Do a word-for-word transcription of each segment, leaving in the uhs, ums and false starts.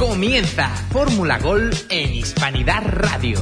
Comienza Fórmula Gol en Hispanidad Radio.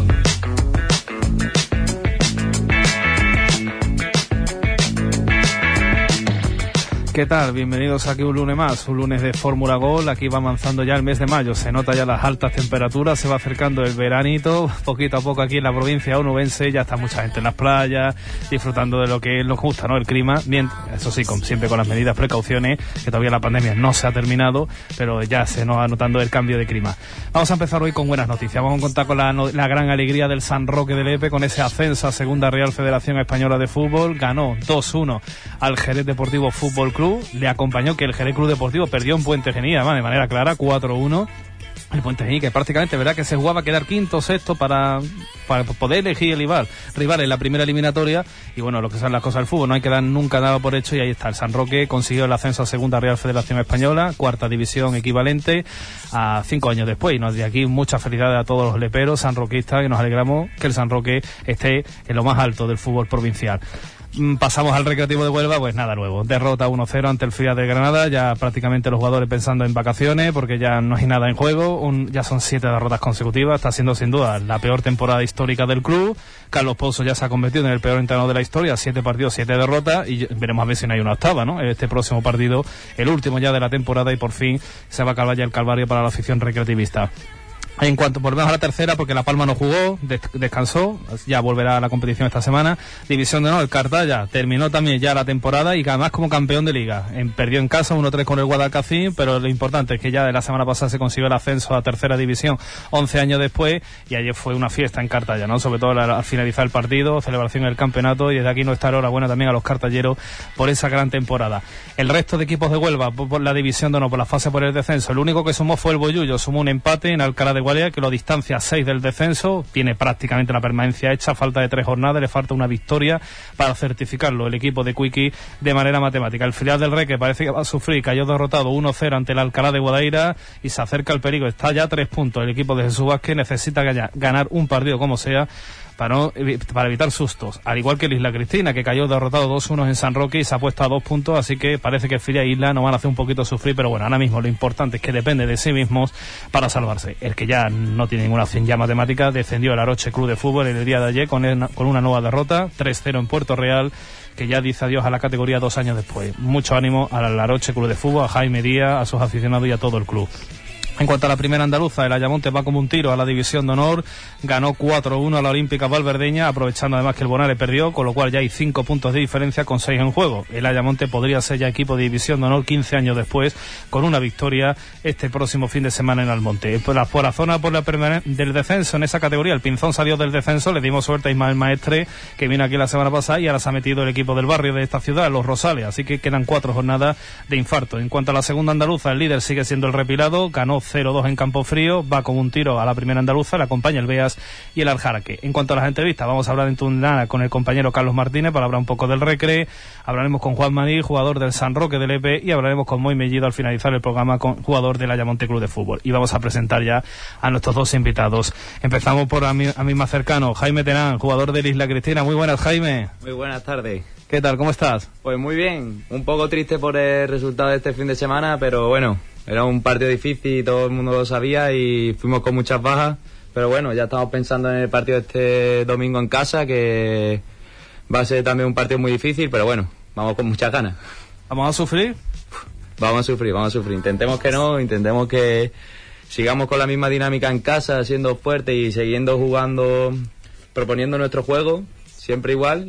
¿Qué tal? Bienvenidos aquí un lunes más, un lunes de Fórmula Gol. Aquí va avanzando ya el mes de mayo, se nota ya las altas temperaturas, se va acercando el veranito, poquito a poco aquí en la provincia onubense, ya está mucha gente en las playas, disfrutando de lo que nos gusta, ¿no? El clima, bien, eso sí, con, siempre con las medidas, precauciones, que todavía la pandemia no se ha terminado, pero ya se nos va notando el cambio de clima. Vamos a empezar hoy con buenas noticias, vamos a contar con la, la gran alegría del San Roque de Lepe, con ese ascenso a Segunda Real Federación Española de Fútbol, ganó dos uno al Jerez Deportivo Fútbol Club. Le acompañó que el Jerez Club Deportivo perdió en Puente Genil, además de manera clara, cuatro uno. El Puente Genil, que prácticamente, verdad, que se jugaba a quedar quinto o sexto para, para poder elegir el rival, rival en la primera eliminatoria. Y bueno, lo que son las cosas del fútbol, no hay que dar nunca nada por hecho. Y ahí está, el San Roque consiguió el ascenso a Segunda Real Federación Española, cuarta división equivalente a cinco años después. Y nos de aquí muchas felicidades a todos los leperos sanroquistas, que nos alegramos que el San Roque esté en lo más alto del fútbol provincial. Pasamos al Recreativo de Huelva, pues nada nuevo, derrota uno cero ante el Filial de Granada, ya prácticamente los jugadores pensando en vacaciones porque ya no hay nada en juego, un, ya son siete derrotas consecutivas, está siendo sin duda la peor temporada histórica del club. Carlos Pouso ya se ha convertido en el peor entrenador de la historia, siete partidos, siete derrotas, y veremos a ver si no hay una octava, ¿no? Este próximo partido, el último ya de la temporada, y por fin se va a acabar ya el calvario para la afición recreativista. En cuanto volvemos a la tercera, porque La Palma no jugó, des- descansó, ya volverá a la competición esta semana. División de Honor, el Cartaya terminó también ya la temporada y además como campeón de liga. En, perdió en casa uno tres con el Guadalcacín, pero lo importante es que ya de la semana pasada se consiguió el ascenso a tercera división once años después, y ayer fue una fiesta en Cartaya, ¿no? Sobre todo al, al finalizar el partido, celebración del campeonato, y desde aquí nuestra enhorabuena también a los cartalleros por esa gran temporada. El resto de equipos de Huelva, por, por la División de Honor, por la fase por el descenso, el único que sumó fue el Bollullo, sumó un empate en Alcalá de Gualea, que lo distancia a seis del descenso, tiene prácticamente la permanencia hecha, falta de tres jornadas, le falta una victoria para certificarlo el equipo de Cuiqui de manera matemática. El Filial del Reque parece que va a sufrir, cayó derrotado uno cero ante el Alcalá de Guadaira y se acerca el peligro, está ya a tres puntos. El equipo de Jesús Vázquez necesita ganar un partido como sea para, no, para evitar sustos, al igual que el Isla Cristina, que cayó derrotado dos uno en San Roque y se ha puesto a dos puntos, así que parece que el Filial e Isla nos van a hacer un poquito sufrir, pero bueno, ahora mismo lo importante es que depende de sí mismos para salvarse. El que ya no tiene ninguna opción ya matemática descendió el Aroche Club de Fútbol en el día de ayer con, el, con una nueva derrota, tres cero en Puerto Real, que ya dice adiós a la categoría dos años después. Mucho ánimo al Aroche Club de Fútbol, a Jaime Díaz, a sus aficionados y a todo el club. En cuanto a la primera andaluza, el Ayamonte va como un tiro a la División de Honor, ganó cuatro uno a la Olímpica Valverdeña, aprovechando además que el Bonares perdió, con lo cual ya hay cinco puntos de diferencia con seis en juego. El Ayamonte podría ser ya equipo de División de Honor quince años después, con una victoria este próximo fin de semana en Almonte. Por la, por la zona por la permane- del descenso en esa categoría, el Pinzón salió del descenso, le dimos suerte a Ismael Maestre, que vino aquí la semana pasada, y ahora se ha metido el equipo del barrio de esta ciudad, los Rosales, así que quedan cuatro jornadas de infarto. En cuanto a la segunda andaluza, el líder sigue siendo el Repilado, ganó cero dos en Campofrío, va con un tiro a la primera andaluza, le acompaña el Beas y el Aljaraque. En cuanto a las entrevistas, vamos a hablar en Tundana con el compañero Carlos Martínez para hablar un poco del Recre, hablaremos con Juan Maní, jugador del San Roque del Lepe, y hablaremos con Moy Mellido al finalizar el programa, con jugador del Ayamonte Club de Fútbol. Y vamos a presentar ya a nuestros dos invitados. Empezamos por a mí, a mí más cercano, Jaime Terán, jugador del Isla Cristina. Muy buenas, Jaime. Muy buenas tardes. ¿Qué tal? ¿Cómo estás? Pues muy bien, un poco triste por el resultado de este fin de semana, pero bueno, era un partido difícil y todo el mundo lo sabía y fuimos con muchas bajas, pero bueno, ya estamos pensando en el partido este domingo en casa, que va a ser también un partido muy difícil, pero bueno, vamos con muchas ganas. ¿Vamos a sufrir? Vamos a sufrir, vamos a sufrir, intentemos que no, intentemos que sigamos con la misma dinámica en casa, siendo fuertes y siguiendo jugando, proponiendo nuestro juego, siempre igual,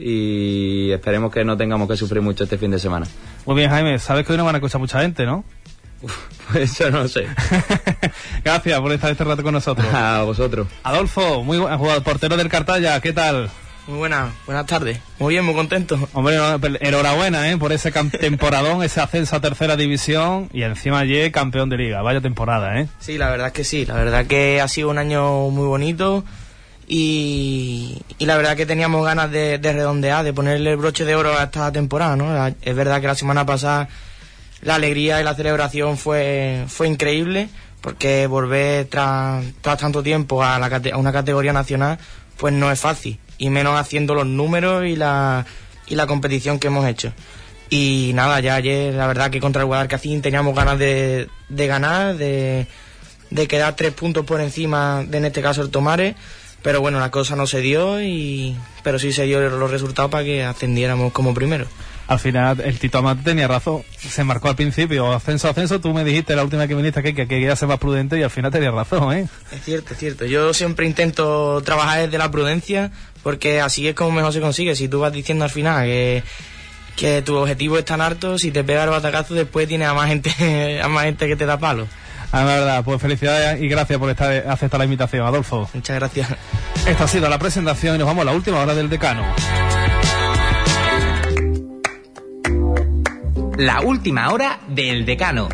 y esperemos que no tengamos que sufrir mucho este fin de semana. Muy bien, Jaime, sabes que hoy no van a escuchar mucha gente, ¿no? Uf, pues eso no sé. Gracias por estar este rato con nosotros. A vosotros. Adolfo, muy buen jugador, portero del Cartaya, ¿qué tal? Muy buenas, buenas tardes. Muy bien, muy contento. Hombre, no, enhorabuena, ¿eh? Por ese cam- temporadón, ese ascenso a tercera división, y encima ayer campeón de liga. Vaya temporada, ¿eh? Sí, la verdad es que sí. La verdad que ha sido un año muy bonito y, y la verdad que teníamos ganas de, de redondear, de ponerle el broche de oro a esta temporada, ¿no? La, es verdad que la semana pasada la alegría y la celebración fue, fue increíble, porque volver tras, tras tanto tiempo a, la, a una categoría nacional pues no es fácil, y menos haciendo los números y la, y la competición que hemos hecho. Y nada, ya ayer la verdad que contra el Guadalcacín teníamos ganas de, de ganar, de, de quedar tres puntos por encima de, en este caso, el Tomares, pero bueno, la cosa no se dio, y pero sí se dio los resultados para que ascendiéramos como primero. Al final, el Tito Amate tenía razón. Se marcó al principio, ascenso, ascenso. Tú me dijiste la última que viniste que, que quería ser más prudente y al final tenía razón, ¿eh? Es cierto, es cierto. Yo siempre intento trabajar desde la prudencia, porque así es como mejor se consigue. Si tú vas diciendo al final que, que tu objetivo es tan alto, si te pega el batacazo, después tienes a más gente, a más gente que te da palo. Ah, la verdad, pues felicidades y gracias por estar, aceptar la invitación, Adolfo. Muchas gracias. Esta ha sido la presentación y nos vamos a la última hora del decano. La última hora del decano.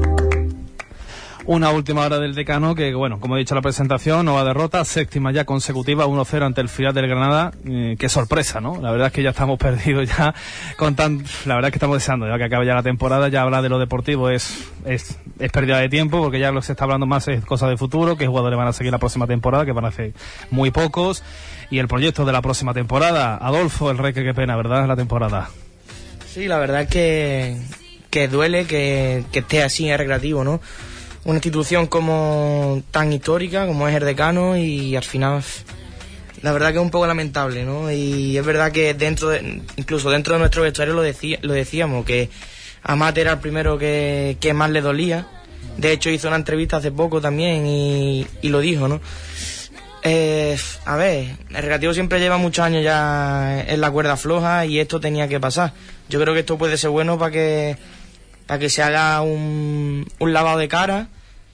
Una última hora del decano que, bueno, como he dicho en la presentación, nueva derrota, séptima ya consecutiva, uno cero ante el filial del Granada. Eh, qué sorpresa, ¿no? La verdad es que ya estamos perdidos ya con tan... La verdad es que estamos deseando ya que acabe ya la temporada. Ya hablar de lo deportivo es, es, es pérdida de tiempo, porque ya lo que se está hablando más es cosas de futuro, qué jugadores van a seguir la próxima temporada, que van a ser muy pocos, y el proyecto de la próxima temporada. Adolfo, el Recre, qué pena, ¿verdad? La temporada. Sí, la verdad es que, que duele que, que esté así en Recreativo, ¿no? Una institución como tan histórica como es el decano, y al final la verdad que es un poco lamentable, ¿no? Y es verdad que dentro de, incluso dentro de nuestro vestuario lo, decía, lo decíamos, que Amate era el primero que, que más le dolía. De hecho hizo una entrevista hace poco también y, y lo dijo, ¿no? Eh, a ver, el Recreativo siempre lleva muchos años ya en la cuerda floja y esto tenía que pasar. Yo creo que esto puede ser bueno para que para que se haga un, un lavado de cara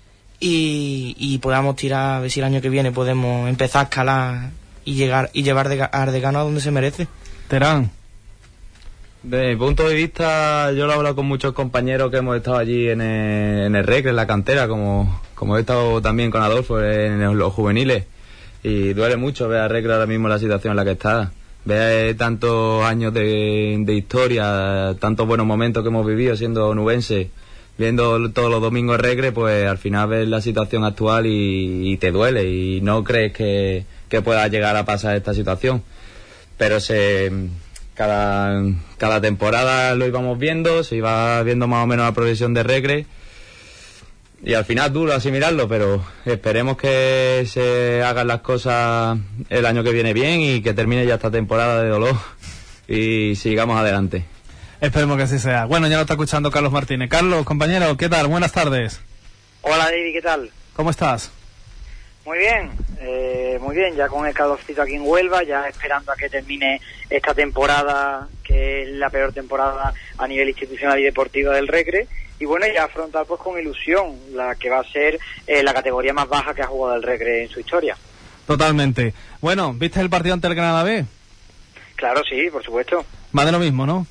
y, y podamos tirar, a ver si el año que viene podemos empezar a escalar y llegar y llevar de, al decano a donde se merece. Terán. Desde mi punto de vista, yo lo he hablado con muchos compañeros que hemos estado allí en el, en el Recre, en la cantera, como, como he estado también con Adolfo en los juveniles, y duele mucho ver a Recre ahora mismo la situación en la que está. Ver tantos años de, de historia, tantos buenos momentos que hemos vivido siendo onubense, viendo todos los domingos Recre, pues al final ves la situación actual y, y te duele, y no crees que, que pueda llegar a pasar esta situación. Pero se... Cada, cada temporada lo íbamos viendo, se iba viendo más o menos la progresión de Recre, y al final duro asimilarlo, pero esperemos que se hagan las cosas el año que viene bien y que termine ya esta temporada de dolor y sigamos adelante. Esperemos que así sea. Bueno, ya lo está escuchando Carlos Martínez. Carlos, compañero, ¿qué tal? Buenas tardes. Hola, David, ¿qué tal? ¿Cómo estás? Muy bien, eh, muy bien, ya con el calorcito aquí en Huelva, ya esperando a que termine esta temporada, que es la peor temporada a nivel institucional y deportivo del Recre, y bueno, ya afrontar pues con ilusión la que va a ser eh, la categoría más baja que ha jugado el Recre en su historia. Totalmente. Bueno, ¿viste el partido ante el Granada B? Claro, sí, por supuesto. Más de lo mismo, ¿no?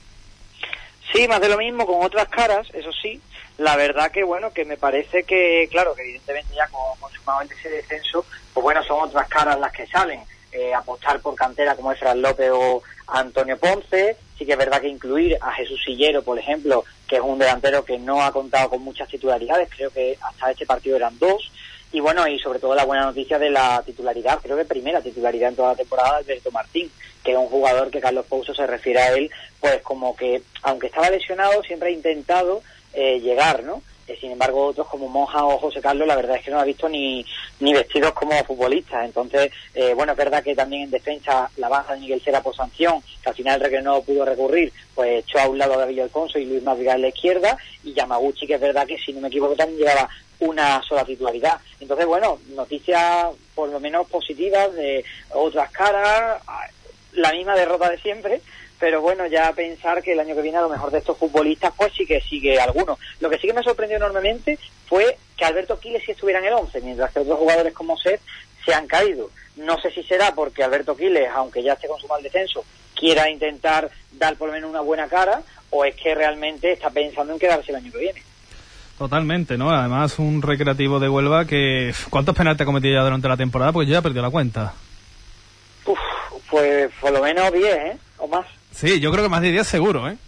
Sí, más de lo mismo, con otras caras, eso sí. La verdad que, bueno, que me parece que, claro, que evidentemente ya con consumado ese descenso, pues bueno, son otras caras las que salen. Eh, apostar por cantera como es Fran López o Antonio Ponce. Sí que es verdad que incluir a Jesús Sillero, por ejemplo, que es un delantero que no ha contado con muchas titularidades, creo que hasta este partido eran dos. Y bueno, y sobre todo la buena noticia de la titularidad, creo que primera titularidad en toda la temporada, Alberto Martín, que es un jugador que Carlos Pouso se refiere a él, pues como que, aunque estaba lesionado, siempre ha intentado eh, llegar, ¿no? Eh, sin embargo, otros como Monja o José Carlos, la verdad es que no ha visto ni ni vestidos como futbolistas. Entonces, eh, bueno, es verdad que también en defensa la baja de Miguel Cera por sanción, que al final el Recre no pudo recurrir, pues echó a un lado a David Alfonso y Luis Madrigal a la izquierda, y Yamaguchi, que es verdad que, si no me equivoco, también llevaba una sola titularidad. Entonces, bueno, noticias por lo menos positivas de otras caras, la misma derrota de siempre, pero bueno, ya pensar que el año que viene a lo mejor de estos futbolistas pues sí que sigue alguno. Lo que sí que me sorprendió enormemente fue que Alberto Quiles sí estuviera en el once, mientras que otros jugadores como Seth se han caído. No sé si será porque Alberto Quiles, aunque ya esté consumado el descenso, quiera intentar dar por lo menos una buena cara, o es que realmente está pensando en quedarse el año que viene. Totalmente, ¿no? Además, un Recreativo de Huelva que... ¿Cuántos penaltis ha cometido ya durante la temporada? Porque yo ya perdí la cuenta. Uf, pues por lo menos diez, ¿eh? O más. Sí, yo creo que más de diez seguro, ¿eh?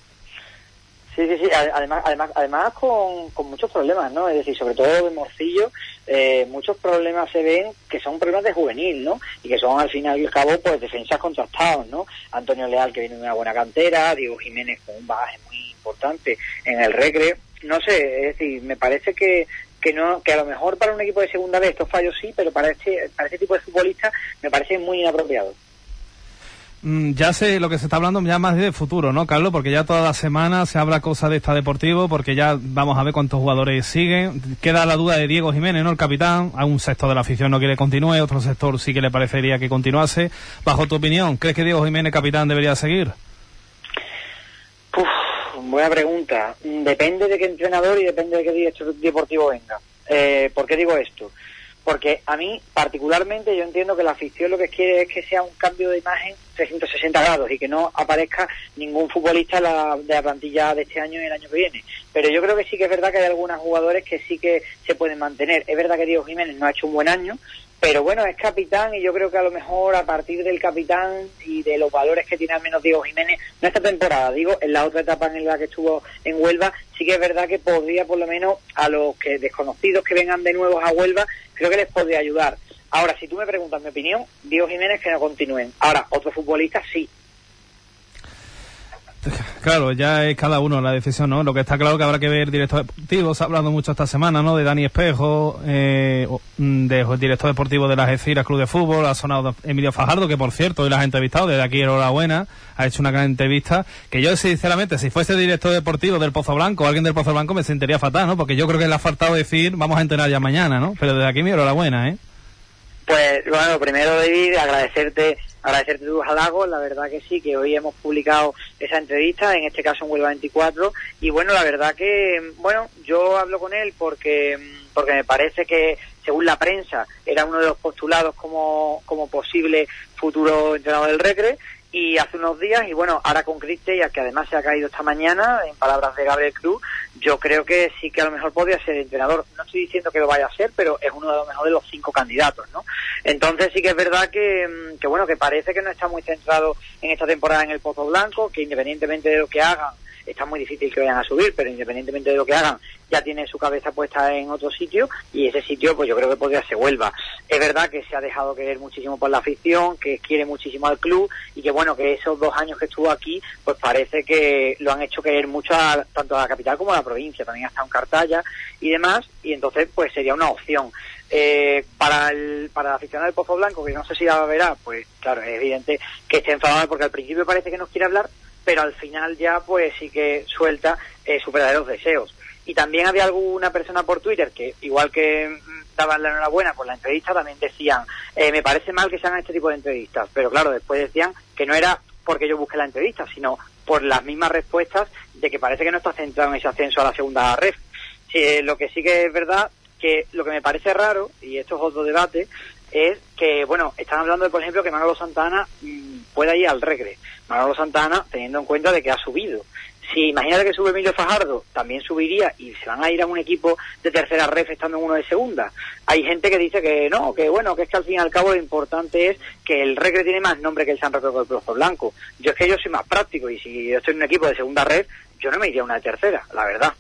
Sí, sí, sí. Además, además, además con, con muchos problemas, ¿no? Es decir, sobre todo de Morcillo, eh, muchos problemas se ven que son problemas de juvenil, ¿no? Y que son, al final y al cabo, pues defensas contrastados, ¿no? Antonio Leal, que viene de una buena cantera, Diego Jiménez con un bagaje muy importante en el Recre. No sé, es decir, me parece que que no, que a lo mejor para un equipo de segunda vez estos fallos sí, pero para este, para este tipo de futbolistas me parece muy inapropiado. Ya sé lo que se está hablando ya más de futuro, ¿no, Carlos? Porque ya toda la semana se habla cosas de esta Deportivo, porque ya vamos a ver cuántos jugadores siguen. Queda la duda de Diego Jiménez, ¿no? El capitán. A un sector de la afición no quiere que continúe, otro sector sí que le parecería que continuase. Bajo tu opinión, ¿crees que Diego Jiménez, capitán, debería seguir? Uf, buena pregunta. Depende de qué entrenador y depende de qué director deportivo venga. Eh, ¿Por qué digo esto? Porque a mí, particularmente, yo entiendo que la afición lo que quiere es que sea un cambio de imagen trescientos sesenta grados y que no aparezca ningún futbolista de la, de la plantilla de este año y el año que viene. Pero yo creo que sí que es verdad que hay algunos jugadores que sí que se pueden mantener. Es verdad que Diego Jiménez no ha hecho un buen año, pero bueno, es capitán y yo creo que a lo mejor a partir del capitán y de los valores que tiene al menos Diego Jiménez, no esta temporada, digo, en la otra etapa en la que estuvo en Huelva, sí que es verdad que podría por lo menos a los que desconocidos que vengan de nuevo a Huelva, creo que les podría ayudar. Ahora, si tú me preguntas mi opinión, Diego Jiménez que no continúen. Ahora, otros futbolistas sí. Claro, ya es cada uno la decisión, ¿no? Lo que está claro que habrá que ver director deportivo. Se ha hablado mucho esta semana, ¿no? De Dani Espejo, eh, de director deportivo de las Algeciras Club de Fútbol. Ha sonado Emilio Fajardo, que por cierto hoy las ha entrevistado, desde aquí enhorabuena, ha hecho una gran entrevista. Que yo sinceramente, si fuese director deportivo del Pozo Blanco o alguien del Pozo Blanco, me sentiría fatal, ¿no? Porque yo creo que le ha faltado decir vamos a entrenar ya mañana, ¿no? Pero desde aquí mi enhorabuena, ¿eh? Pues bueno, primero David, agradecerte agradecerte tus halagos, la verdad que sí, que hoy hemos publicado esa entrevista, en este caso en Huelva veinticuatro, y bueno, la verdad que, bueno, yo hablo con él porque porque me parece que, según la prensa, era uno de los postulados como, como posible futuro entrenador del Recre, y hace unos días, y bueno, ahora con Cristella, que además se ha caído esta mañana, en palabras de Gabriel Cruz, yo creo que sí que a lo mejor podría ser entrenador. No estoy diciendo que lo vaya a ser, pero es uno de los mejores de los cinco candidatos, ¿no? Entonces sí que es verdad que, que bueno, que parece que no está muy centrado en esta temporada en el Pozo Blanco, que independientemente de lo que hagan, está muy difícil que vayan a subir, pero independientemente de lo que hagan, ya tiene su cabeza puesta en otro sitio, y ese sitio pues yo creo que podría ser Huelva. Es verdad que se ha dejado querer muchísimo por la afición, que quiere muchísimo al club, y que bueno, que esos dos años que estuvo aquí, pues parece que lo han hecho querer mucho a, tanto a la capital como a la provincia, también ha estado en Cartaya y demás, y entonces pues sería una opción. Eh, para el para el aficionado del Pozo Blanco, que no sé si la verá, pues claro, es evidente que esté enfadado porque al principio parece que no quiere hablar, pero al final ya pues sí que suelta eh, sus verdaderos deseos. Y también había alguna persona por Twitter que, igual que mm, daban la enhorabuena por la entrevista, también decían, eh, me parece mal que se hagan este tipo de entrevistas, pero claro, después decían que no era porque yo busqué la entrevista, sino por las mismas respuestas de que parece que no está centrado en ese ascenso a la segunda ref. Sí, eh, lo que sí que es verdad, que lo que me parece raro, y esto es otro debate, es que, bueno, están hablando de, por ejemplo, que Manolo Santana mmm, pueda ir al Recre. Manolo Santana, teniendo en cuenta de que ha subido. Si imagínate que sube Emilio Fajardo, también subiría y se van a ir a un equipo de tercera ref estando en uno de segunda. Hay gente que dice que no, que bueno, que es que al fin y al cabo lo importante es que el Recre tiene más nombre que el San Roque del Pozo Blanco. Yo es que yo soy más práctico y si yo estoy en un equipo de segunda ref, yo no me iría a una de tercera, la verdad.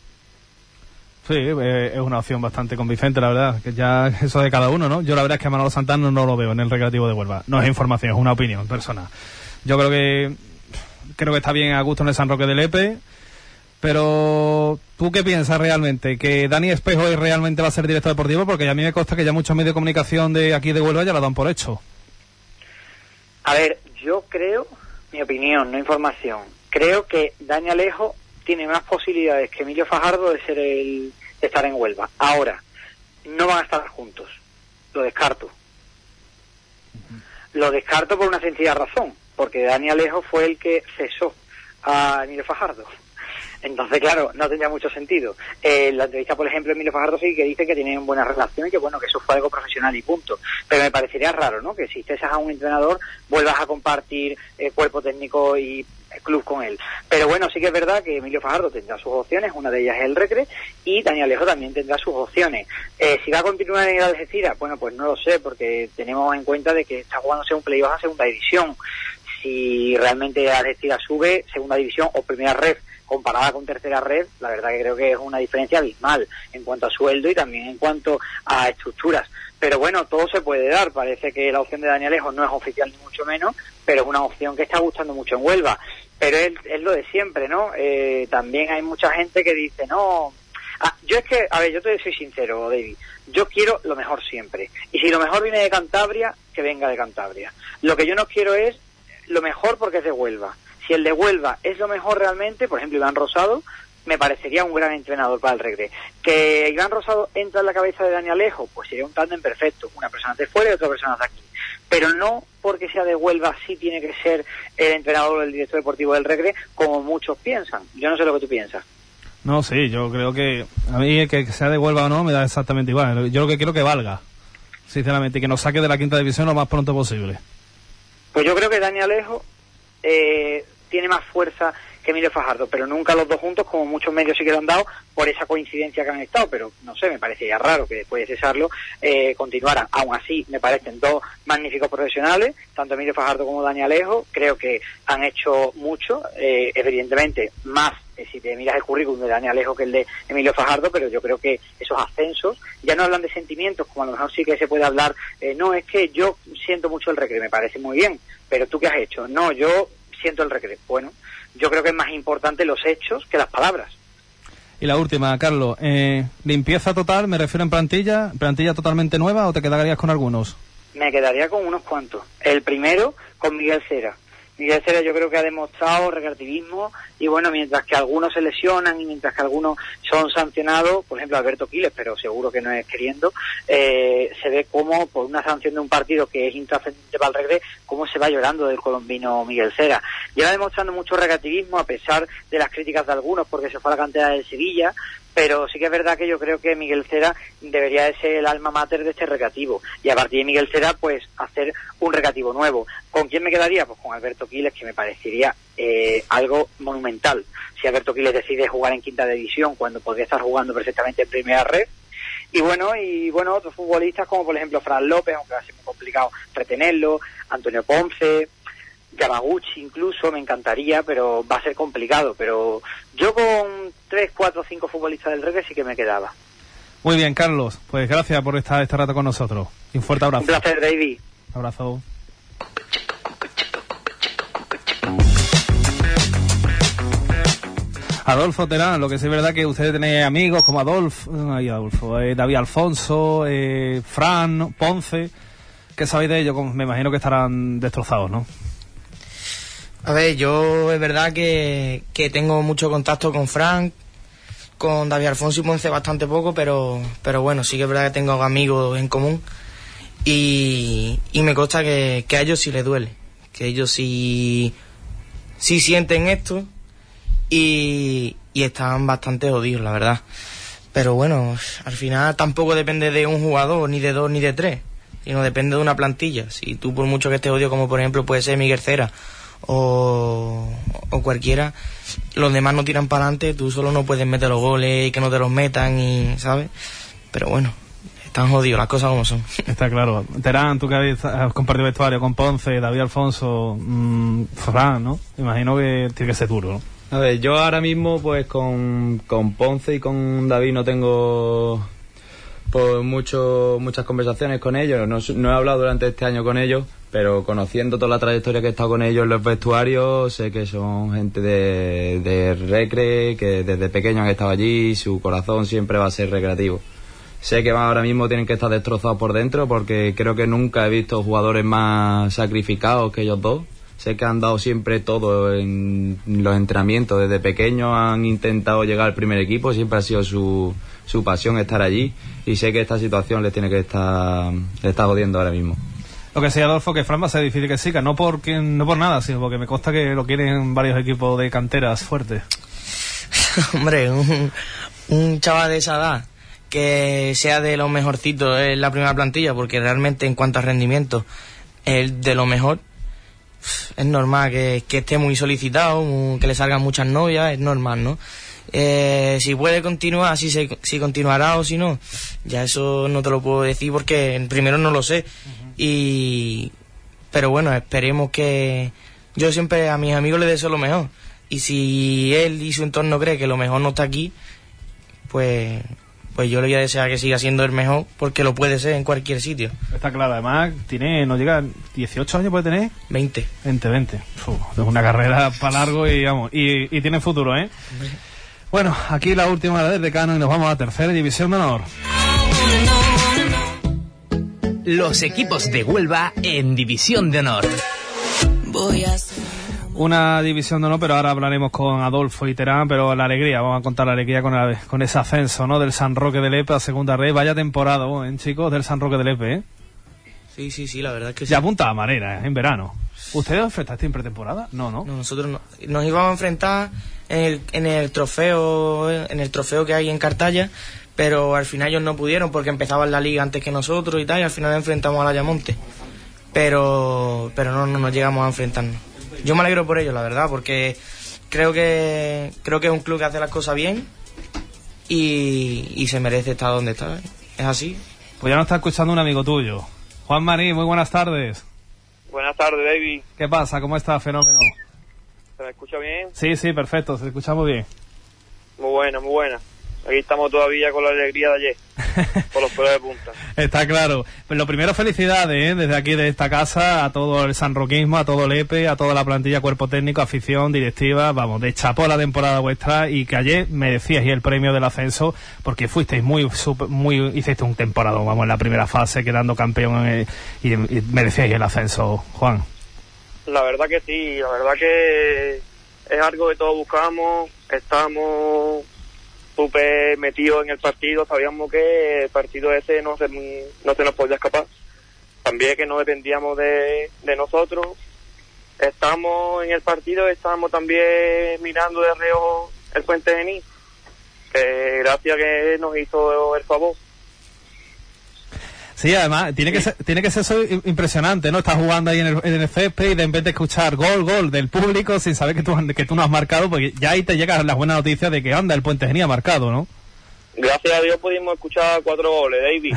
Sí, eh, es una opción bastante convincente, la verdad, que ya eso de cada uno, ¿no? Yo la verdad es que a Manolo Santana no lo veo en el Recreativo de Huelva. No es información, es una opinión personal. Yo creo que creo que está bien a gusto en el San Roque de Lepe, pero ¿tú qué piensas realmente? ¿Que Dani Espejo realmente va a ser director deportivo? Porque a mí me consta que ya muchos medios de comunicación de aquí de Huelva ya lo dan por hecho. A ver, yo creo, mi opinión, no información, creo que Dani Alejo tiene más posibilidades que Emilio Fajardo de ser el de estar en Huelva. Ahora, no van a estar juntos. Lo descarto. Uh-huh. Lo descarto por una sencilla razón, porque Dani Alejo fue el que cesó a Emilio Fajardo. Entonces, claro, no tendría mucho sentido. Eh, la entrevista, por ejemplo, Emilio Fajardo sí que dice que tienen buena relación y que, bueno, que eso fue algo profesional y punto. Pero me parecería raro, ¿no? Que si cesas a un entrenador, vuelvas a compartir eh, cuerpo técnico y club con él. Pero bueno, sí que es verdad que Emilio Fajardo tendrá sus opciones, una de ellas es el Recre, y Dani Alejo también tendrá sus opciones. Eh, si va a continuar en el Algeciras, bueno, pues no lo sé, porque tenemos en cuenta de que está jugándose un playoff a segunda división. Si realmente Algeciras sube, segunda división o primera ref, comparada con tercera red, la verdad que creo que es una diferencia abismal en cuanto a sueldo y también en cuanto a estructuras. Pero bueno, todo se puede dar. Parece que la opción de Dani Alejo no es oficial ni mucho menos, pero es una opción que está gustando mucho en Huelva. Pero es, es lo de siempre, ¿no? Eh, también hay mucha gente que dice, no... Ah, yo Yo es que, a ver, yo te soy sincero, David, yo quiero lo mejor siempre. Y si lo mejor viene de Cantabria, que venga de Cantabria. Lo que yo no quiero es lo mejor porque es de Huelva. Si el de Huelva es lo mejor realmente, por ejemplo, Iván Rosado, me parecería un gran entrenador para el Recre. Que Iván Rosado entra en la cabeza de Dani Alejo, pues sería un tándem perfecto. Una persona de fuera y otra persona de aquí. Pero no porque sea de Huelva sí tiene que ser el entrenador o el director deportivo del Recre, como muchos piensan. Yo no sé lo que tú piensas. No, sí, yo creo que a mí que sea de Huelva o no me da exactamente igual. Yo lo que quiero que valga, sinceramente, y que nos saque de la quinta división lo más pronto posible. Pues yo creo que Dani Alejo eh, tiene más fuerza que Emilio Fajardo, pero nunca los dos juntos, como muchos medios sí que lo han dado, por esa coincidencia que han estado, pero no sé, me parecería raro que después de cesarlo eh, continuaran. Aún así, me parecen dos magníficos profesionales, tanto Emilio Fajardo como Dani Alejo. Creo que han hecho mucho, eh, evidentemente más eh, si te miras el currículum de Dani Alejo que el de Emilio Fajardo, pero yo creo que esos ascensos ya no hablan de sentimientos, como a lo mejor sí que se puede hablar, eh, no, es que yo siento mucho el Recre, me parece muy bien, pero ¿tú qué has hecho? No, yo siento el Recre. Bueno, yo creo que es más importante los hechos que las palabras. Y la última, Carlos, eh, limpieza total, me refiero en plantilla, plantilla totalmente nueva, ¿o te quedarías con algunos? Me quedaría con unos cuantos. El primero, con Miguel Cera. Miguel Cera yo creo que ha demostrado recreativismo, y bueno, mientras que algunos se lesionan y mientras que algunos son sancionados, por ejemplo Alberto Quiles, pero seguro que no es queriendo, eh, se ve cómo por una sanción de un partido que es intrascendente para el Recre, cómo se va llorando del colombino Miguel Cera. Lleva demostrando mucho recreativismo a pesar de las críticas de algunos porque se fue a la cantera del Sevilla, pero sí que es verdad que yo creo que Miguel Cera debería de ser el alma mater de este recreativo, y a partir de Miguel Cera pues hacer un recreativo nuevo. ¿Con quién me quedaría? Pues con Alberto Quiles, que me parecería eh, algo monumental. Si Alberto Quiles decide jugar en quinta división cuando podría estar jugando perfectamente en primera red. Y bueno, y bueno, otros futbolistas como por ejemplo Fran López, aunque va a ser muy complicado retenerlo, Antonio Ponce, Yamaguchi incluso, me encantaría, pero va a ser complicado. Pero yo con tres, cuatro, cinco futbolistas del Recre sí que me quedaba. Muy bien, Carlos, pues gracias por estar este rato con nosotros. Y un fuerte abrazo. Un placer, David. Un abrazo. Adolfo Terán, lo que sí es verdad que ustedes tenéis amigos como Adolfo, ay, Adolfo eh, David Alfonso, eh, Fran, Ponce. ¿Qué sabéis de ellos? Me imagino que estarán destrozados, ¿no? A ver, yo es verdad que, que tengo mucho contacto con Fran, con David Alfonso y Ponce bastante poco, pero pero bueno, sí que es verdad que tengo amigos en común, y, y me consta que, que a ellos sí les duele, que ellos sí, sí sienten esto, y, y están bastante jodidos, la verdad. Pero bueno, al final tampoco depende de un jugador, ni de dos, ni de tres, sino depende de una plantilla. Si tú, por mucho que estés odio, como por ejemplo puede ser Miguel Cera o, o cualquiera, los demás no tiran para adelante, tú solo no puedes meter los goles y que no te los metan, y ¿sabes? Pero bueno, están jodidos las cosas como son. Está claro. Terán, tú que has compartido vestuario con Ponce, David Alfonso, mmm, Fran, ¿no? Imagino que tiene que ser duro, ¿no? A ver, yo ahora mismo pues con, con Ponce y con David no tengo pues mucho, muchas conversaciones con ellos, no, no he hablado durante este año con ellos, pero conociendo toda la trayectoria que he estado con ellos en los vestuarios, sé que son gente de, de Recre, que desde pequeños han estado allí, su corazón siempre va a ser recreativo. Sé que ahora mismo tienen que estar destrozados por dentro, porque creo que nunca he visto jugadores más sacrificados que ellos dos. Sé que han dado siempre todo en los entrenamientos, desde pequeños han intentado llegar al primer equipo, siempre ha sido su, su pasión estar allí, y sé que esta situación les tiene que estar, les está jodiendo ahora mismo. Lo que sí, Adolfo, que Fran va a ser difícil que siga, no porque no por nada, sino porque me consta que lo quieren varios equipos de canteras fuertes. Hombre, un, un chaval de esa edad que sea de los mejorcitos en la primera plantilla, porque realmente en cuanto a rendimiento es de lo mejor. Es normal que, que esté muy solicitado, muy, que le salgan muchas novias, es normal, ¿no? Eh, si puede continuar, si, se, si continuará o si no, ya eso no te lo puedo decir porque primero no lo sé. Uh-huh. Y pero bueno, esperemos que... Yo siempre a mis amigos les deseo lo mejor, y si él y su entorno cree que lo mejor no está aquí, pues... pues yo le voy a desear que siga siendo el mejor, porque lo puede ser en cualquier sitio. Está claro, además tiene, no llega, dieciocho años puede tener. veinte. veinte, veinte. Uf, es una carrera para largo y vamos, y, y tiene futuro, ¿eh? Bueno, aquí la última del decano y nos vamos a tercera división de honor. Los equipos de Huelva en división de honor. Voy a una división de honor, pero ahora hablaremos con Adolfo y Terán, pero la alegría, vamos a contar la alegría con, la, con ese ascenso, ¿no? Del San Roque de Lepe a segunda red. Vaya temporada, ¿eh, chicos? Del San Roque de Lepe, ¿eh? Sí, sí, sí, la verdad es que sí. Ya apunta a manera, ¿eh? En verano. ¿Ustedes enfrentaste en pretemporada? No, no. No, nosotros no. Nos íbamos a enfrentar en el, en el trofeo, en el trofeo que hay en Cartaya, pero al final ellos no pudieron porque empezaban la liga antes que nosotros y tal, y al final enfrentamos a la Ayamonte. Pero, pero no, no nos llegamos a enfrentarnos. Yo me alegro por ello, la verdad, porque creo que creo que es un club que hace las cosas bien y, y se merece estar donde está. Es así. Pues ya nos está escuchando un amigo tuyo. Juan Marí, muy buenas tardes. Buenas tardes, David. ¿Qué pasa? ¿Cómo está, fenómeno? ¿Se me escucha bien? Sí, sí, perfecto, se escuchamos bien. Muy buena, muy buena. Aquí estamos todavía con la alegría de ayer, con los pelos de punta. Está claro. Pues lo primero, felicidades, ¿eh? Desde aquí, de esta casa, a todo el sanroquismo, a todo Lepe, a toda la plantilla, cuerpo técnico, afición, directiva, vamos, de chapó la temporada vuestra, y que ayer merecíais el premio del ascenso, porque fuisteis muy, super, muy, hicisteis un temporada, vamos, en la primera fase, quedando campeón, eh, y, y merecíais el ascenso, Juan. La verdad que sí, la verdad que es algo que todos buscamos, estamos súper metidos en el partido, sabíamos que el partido ese no se, no se nos podía escapar, también que no dependíamos de, de nosotros, estamos en el partido, estamos también mirando de reojo el Puente Genil, que gracias que nos hizo el favor. Sí, además, tiene que ser, tiene que ser eso impresionante, ¿no? Estás jugando ahí en el, en el césped y de repente escuchar gol, gol del público sin saber que tú, que tú no has marcado, porque ya ahí te llegan las buenas noticias de que anda, el Puente Genil ha marcado, ¿no? Gracias a Dios pudimos escuchar cuatro goles, David.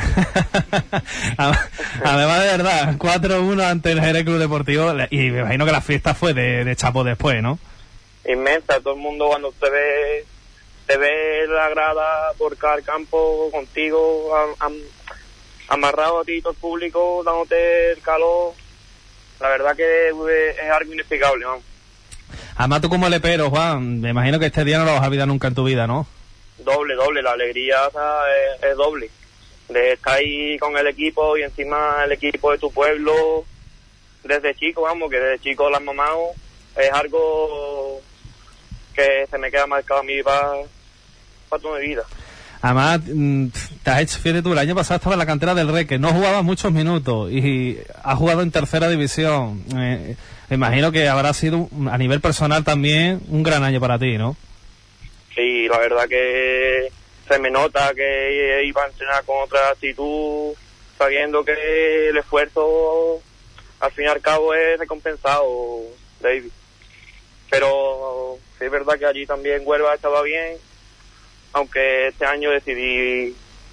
Además, de verdad, cuatro uno ante el Jerez Club Deportivo, y me imagino que la fiesta fue de, de chapo después, ¿no? Inmensa, todo el mundo cuando te ve, te ve la grada por cada campo contigo, a, a, amarrado a ti todo el público, dándote el calor, la verdad que es algo inexplicable, vamos. Además, tú como lepero, Juan, me imagino que este día no lo vas a olvidar nunca en tu vida, ¿no? Doble, doble, la alegría, o sea, es, es doble, de estar ahí con el equipo y encima el equipo de tu pueblo, desde chico, vamos, que desde chico lo has mamado, es algo que se me queda marcado a mí para, para toda mi vida. Además, te has hecho, fíjate tú, el año pasado estaba en la cantera del Reque, no jugaba muchos minutos y has jugado en tercera división. Eh, me imagino que habrá sido, a nivel personal también, un gran año para ti, ¿no? Sí, la verdad que se me nota que iba a entrenar con otra actitud, sabiendo que el esfuerzo al fin y al cabo es recompensado, David. Pero sí es verdad que allí también Huelva estaba bien, aunque este año decidí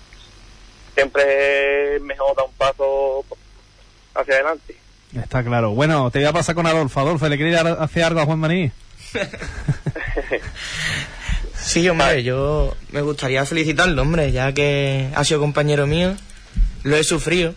siempre es mejor dar un paso hacia adelante. Está claro. Bueno, te voy a pasar con Adolfo. Adolfo, ¿le quería hacer algo a Juan Maní? Sí, hombre, yo me gustaría felicitarlo, hombre, ya que ha sido compañero mío, lo he sufrido,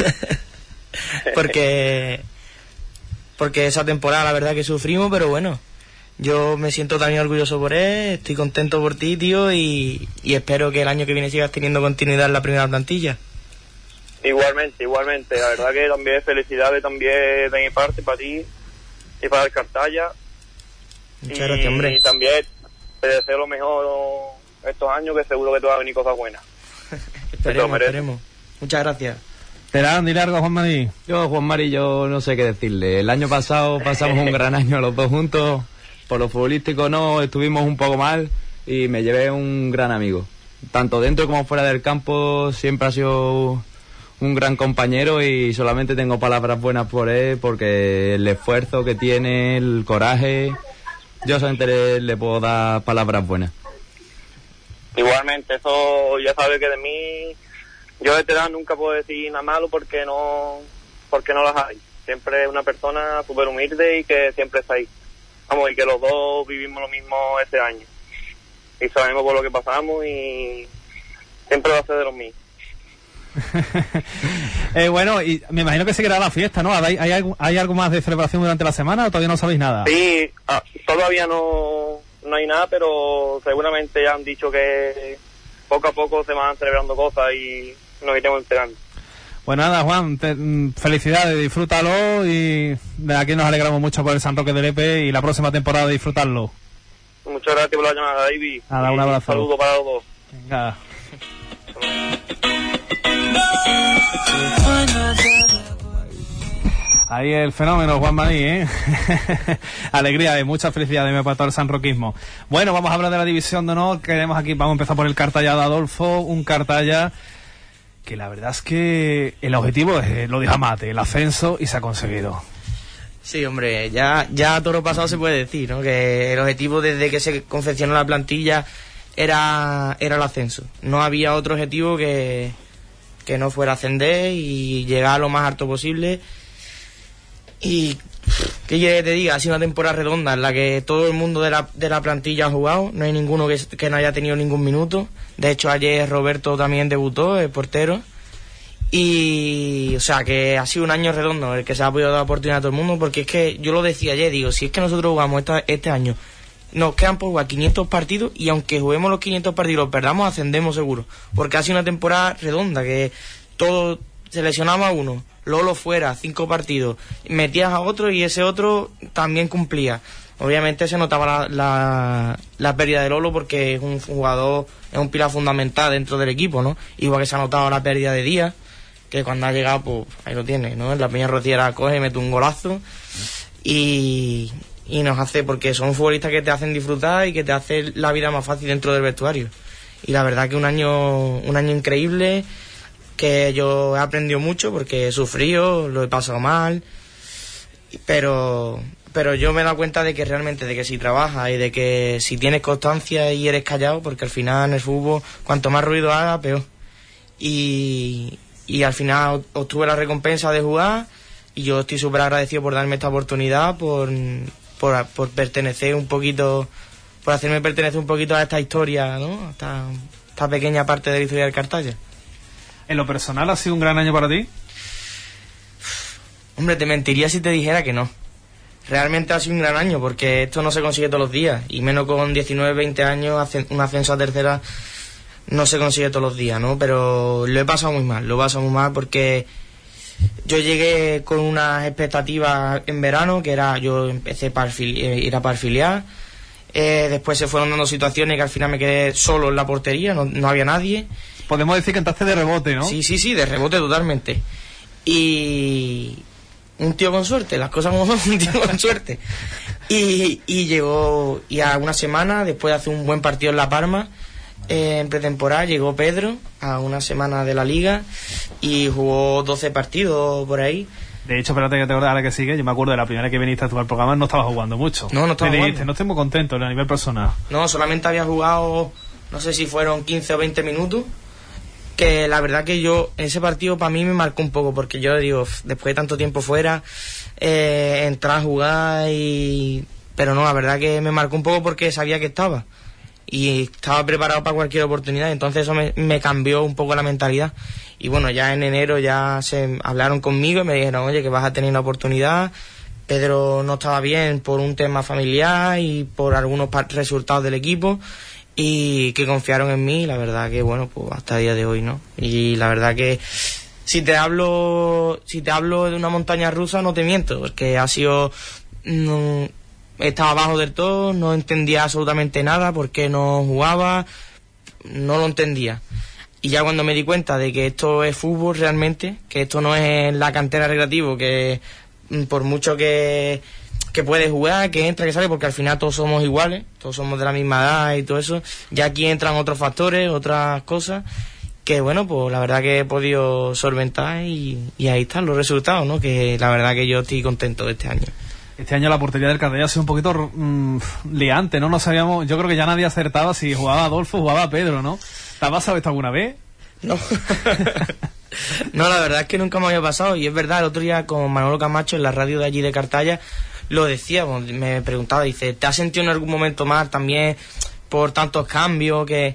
porque porque esa temporada la verdad que sufrimos, pero bueno, yo me siento también orgulloso por él, estoy contento por ti, tío, y, y espero que el año que viene sigas teniendo continuidad en la primera plantilla. Igualmente, igualmente, la verdad que también felicidades también de mi parte para ti y para el Cartaya. Muchas y, gracias, hombre. Y también te deseo lo mejor estos años, que seguro que te va a venir cosas buenas. Esperemos, esperemos. Muchas gracias. Terán, dile algo a Juan Marí. Yo, Juan Mari, yo no sé qué decirle. El año pasado pasamos un gran año los dos juntos. Por lo futbolístico no, estuvimos un poco mal y me llevé un gran amigo. Tanto dentro como fuera del campo siempre ha sido un gran compañero y solamente tengo palabras buenas por él, porque el esfuerzo que tiene, el coraje, yo solamente le, le puedo dar palabras buenas. Igualmente, eso ya sabe que de mí, yo de Terán nunca puedo decir nada malo porque no, porque no las hay. Siempre es una persona súper humilde y que siempre está ahí. Vamos, y que los dos vivimos lo mismo este año. Y sabemos por lo que pasamos y siempre va a ser de los míos. eh, bueno, y me imagino que seguirá la fiesta, ¿no? ¿Hay, hay, algo, ¿Hay algo más de celebración durante la semana o todavía no sabéis nada? Sí, ah, todavía no, no hay nada, pero seguramente ya han dicho que poco a poco se van celebrando cosas y nos iremos enterando. Pues nada, Juan, te, felicidades, disfrútalo y de aquí nos alegramos mucho por el San Roque de Lepe y la próxima temporada disfrutarlo. Muchas gracias por la llamada, David. Nada, un abrazo. Un saludo para los dos. Venga. Ahí el fenómeno, Juan Maní, ¿eh? Alegría y mucha felicidad de para todo el sanroquismo. Bueno, vamos a hablar de la división de honor. Queremos aquí, vamos a empezar por el Cartaya de Adolfo, un Cartaya que la verdad es que el objetivo es, lo dijo Amate, el ascenso, y se ha conseguido. Sí, hombre, ya, ya a toro pasado se puede decir, ¿no? Que el objetivo desde que se confeccionó la plantilla era, era el ascenso. No había otro objetivo que, que no fuera ascender y llegar a lo más alto posible. Y que yo te diga, ha sido una temporada redonda en la que todo el mundo de la, de la plantilla ha jugado, no hay ninguno que, que no haya tenido ningún minuto. De hecho, ayer Roberto también debutó, el portero. Y, o sea, que ha sido un año redondo el que se ha podido dar oportunidad a todo el mundo, porque es que yo lo decía ayer, digo, si es que nosotros jugamos esta, este año, nos quedan por jugar quinientos partidos y aunque juguemos los quinientos partidos, los perdamos, ascendemos seguro. Porque ha sido una temporada redonda, que todo seleccionaba a uno. Lolo fuera, cinco partidos, metías a otro y ese otro también cumplía. Obviamente se notaba la, la, la pérdida de Lolo porque es un jugador, es un pilar fundamental dentro del equipo, ¿no? Igual que se ha notado la pérdida de Díaz, que cuando ha llegado, pues ahí lo tiene, ¿no? En la Peña Rociera coge y mete un golazo y, y nos hace, porque son futbolistas que te hacen disfrutar y que te hacen la vida más fácil dentro del vestuario. Y la verdad que un año, un año increíble, que yo he aprendido mucho porque he sufrido, lo he pasado mal, pero pero yo me he dado cuenta de que realmente, de que si trabajas y de que si tienes constancia y eres callado, porque al final en el fútbol cuanto más ruido haga, peor. Y, y al final obtuve la recompensa de jugar y yo estoy súper agradecido por darme esta oportunidad, por, por, por pertenecer un poquito, por hacerme pertenecer un poquito a esta historia, ¿no? A esta, esta pequeña parte de la historia del Cartaya. ¿En lo personal ha sido un gran año para ti? Hombre, te mentiría si te dijera que no. Realmente ha sido un gran año porque esto no se consigue todos los días y menos con diecinueve, veinte años un ascenso a tercera no se consigue todos los días, ¿no? Pero lo he pasado muy mal, lo he pasado muy mal porque yo llegué con unas expectativas en verano que era, yo empecé para ir a para filiar, eh, después se fueron dando situaciones que al final me quedé solo en la portería, no, no había nadie. Podemos decir que entraste de rebote, ¿no? Sí, sí, sí, de rebote totalmente. Y un tío con suerte, las cosas como son, un tío con suerte. Y, y llegó, y a una semana, después de hacer un buen partido en La Palma, eh, en pretemporada, llegó Pedro a una semana de la liga y jugó doce partidos por ahí. De hecho, espérate que te acuerdas ahora que sigue, yo me acuerdo de la primera vez que viniste a tu programa, no estabas jugando mucho. No, no estaba jugando. Dijiste, no estoy muy contento a nivel personal. No, solamente había jugado, no sé si fueron quince o veinte minutos. Que la verdad que yo, en ese partido para mí me marcó un poco, porque yo digo, después de tanto tiempo fuera, eh, entrar a jugar y... Pero no, la verdad que me marcó un poco porque sabía que estaba. Y estaba preparado para cualquier oportunidad, entonces eso me, me cambió un poco la mentalidad. Y bueno, ya en enero ya se hablaron conmigo y me dijeron, oye, que vas a tener una oportunidad. Pedro no estaba bien por un tema familiar y por algunos resultados del equipo. Y que confiaron en mí, la verdad que bueno, pues hasta el día de hoy, ¿no? Y la verdad que si te hablo si te hablo de una montaña rusa no te miento, porque ha sido no, estaba abajo del todo, no entendía absolutamente nada, porque no jugaba, no lo entendía. Y ya cuando me di cuenta de que esto es fútbol realmente, que esto no es la cantera recreativo, que por mucho que que puede jugar, que entra, que sale, porque al final todos somos iguales, todos somos de la misma edad y todo eso. Ya aquí entran otros factores, otras cosas, que bueno, pues la verdad que he podido solventar y, y ahí están los resultados, ¿no? Que la verdad que yo estoy contento de este año. Este año la portería del Cartaya ha sido un poquito mmm, liante, ¿no? No sabíamos, yo creo que ya nadie acertaba si jugaba Adolfo o jugaba Pedro, ¿no? ¿Te ha pasado esto alguna vez? No. No, la verdad es que nunca me había pasado, y es verdad, el otro día con Manolo Camacho en la radio de allí de Cartaya lo decía, me preguntaba, dice, ¿te has sentido en algún momento mal también por tantos cambios? Que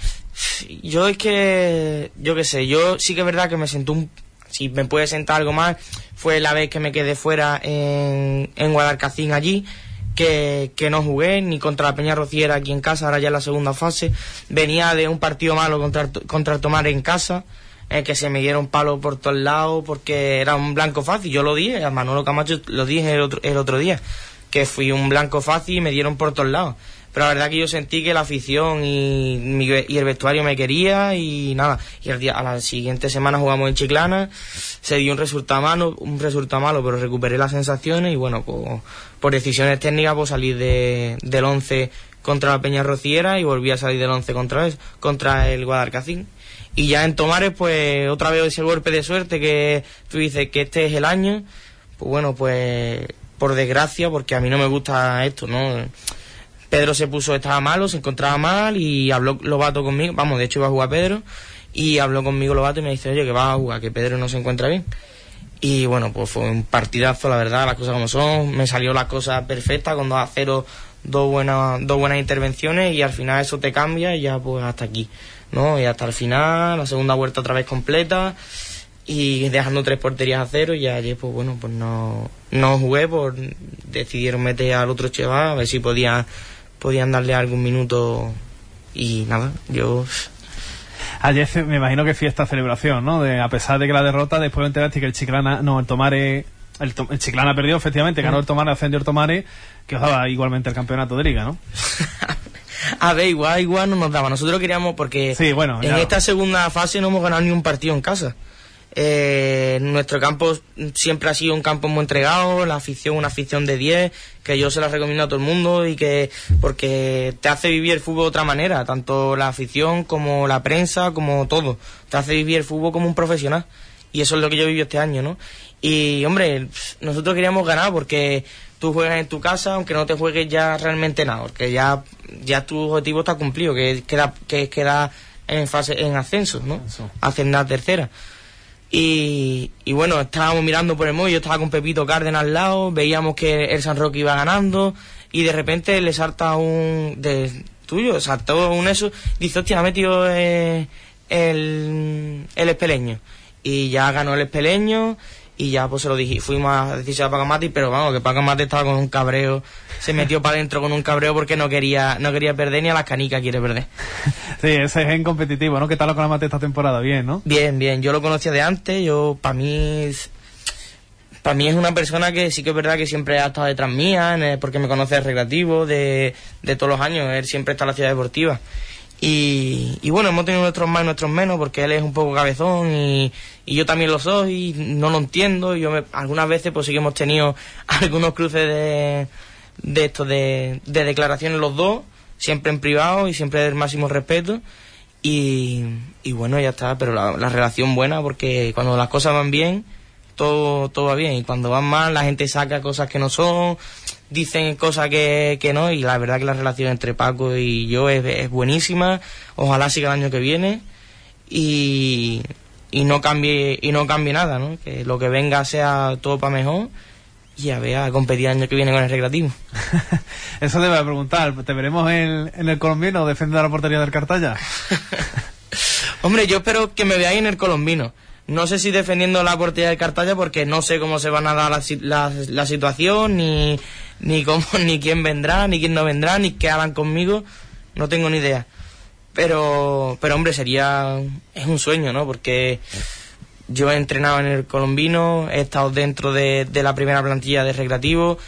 yo es que, yo qué sé, yo sí que es verdad que me sentí un, si me puede sentar algo más, fue la vez que me quedé fuera en, en Guadalcacín allí, que, que no jugué, ni contra la Peña Rociera aquí en casa, ahora ya en la segunda fase. Venía de un partido malo contra, contra el Tomar en casa, eh, que se me dieron palos por todos lados porque era un blanco fácil. Yo lo dije, a Manolo Camacho lo dije el otro, el otro día, que fui un blanco fácil y me dieron por todos lados. Pero la verdad que yo sentí que la afición y, mi, y el vestuario me quería y nada. Y el día, a la siguiente semana jugamos en Chiclana, se dio un resultado malo, un resultado malo, pero recuperé las sensaciones y bueno, pues, por decisiones técnicas pues salí de, del once contra la Peña Rociera y volví a salir del once contra, contra el Guadalcacín. Y ya en Tomares pues otra vez ese golpe de suerte que tú dices que este es el año, pues bueno, pues por desgracia, porque a mí no me gusta esto, ¿no? Pedro se puso, estaba malo, se encontraba mal y habló Lobato conmigo, vamos, de hecho iba a jugar Pedro y habló conmigo Lobato y me dice, oye, que vas a jugar, que Pedro no se encuentra bien. Y bueno, pues fue un partidazo, la verdad, las cosas como son, me salió la cosa perfecta con dos a cero, dos buenas, dos buenas intervenciones y al final eso te cambia y ya pues hasta aquí, ¿no? Y hasta el final, la segunda vuelta otra vez completa y dejando tres porterías a cero y ayer pues bueno, pues no, no jugué, pues decidieron meter al otro chaval a ver si podía podían darle algún minuto y nada, yo... Ayer me imagino que fiesta celebración, ¿no? De, a pesar de que la derrota, después me enteraste que el Chiclana, no, el Tomare, el, to, el Chiclana perdió, efectivamente, ganó el Tomare, ascendió el Tomare, que os daba igualmente el campeonato de liga, ¿no? A ver, igual, igual no nos daba, nosotros queríamos, porque sí, bueno, en esta segunda fase no hemos ganado ni un partido en casa. Eh, nuestro campo siempre ha sido un campo muy entregado, la afición, una afición de diez, que yo se la recomiendo a todo el mundo y que porque te hace vivir el fútbol de otra manera, tanto la afición como la prensa, como todo, te hace vivir el fútbol como un profesional y eso es lo que yo viví este año, ¿no? Y hombre, nosotros queríamos ganar porque tú juegas en tu casa, aunque no te juegues ya realmente nada, porque ya, ya tu objetivo está cumplido, que queda, que queda en fase, en ascenso, ¿no? Ascender a tercera. Y, y bueno, estábamos mirando por el móvil, yo estaba con Pepito Cárdenas al lado, veíamos que el San Roque iba ganando y de repente le salta un... de tuyo, saltó un eso, dice, hostia, ha metido eh, el, el Espeleño y ya ganó el Espeleño y ya pues se lo dije, fuimos a decirse a Pacamati, pero vamos, que Pacamati estaba con un cabreo, se metió para adentro con un cabreo porque no quería no quería perder, ni a las canicas quiere perder. Sí, ese es en competitivo, ¿no? ¿Qué tal lo con la Mate esta temporada? Bien, ¿no? Bien, bien, yo lo conocía de antes, yo, para mí, para mí es una persona que sí que es verdad que siempre ha estado detrás mía, porque me conoce de recreativo, de, de todos los años, él siempre está en la ciudad deportiva. Y, y bueno, hemos tenido nuestros más y nuestros menos porque él es un poco cabezón y, y yo también lo soy y no lo entiendo. Yo me, algunas veces pues sí que hemos tenido algunos cruces de, de esto de, de declaraciones los dos, siempre en privado y siempre del máximo respeto y, y bueno, ya está, pero la, la relación buena porque cuando las cosas van bien todo, todo va bien y cuando van mal la gente saca cosas que no son, dicen cosas que, que no y la verdad que la relación entre Paco y yo es, es buenísima, ojalá siga el año que viene y, y no cambie y no cambie nada, ¿no? Que lo que venga sea todo para mejor y a ver a competir el año que viene con el recreativo. Eso te voy a preguntar, ¿te veremos en, en el Colombino defendiendo la portería del Cartaya? Hombre, yo espero que me veáis en el Colombino. No sé si defendiendo la portería del Cartaya porque no sé cómo se van a dar la, la, la situación, ni, ni cómo, ni quién vendrá, ni quién no vendrá, ni qué hagan conmigo. No tengo ni idea. Pero, pero hombre, sería... es un sueño, ¿no? Porque yo he entrenado en el Colombino, he estado dentro de, de la primera plantilla de recreativo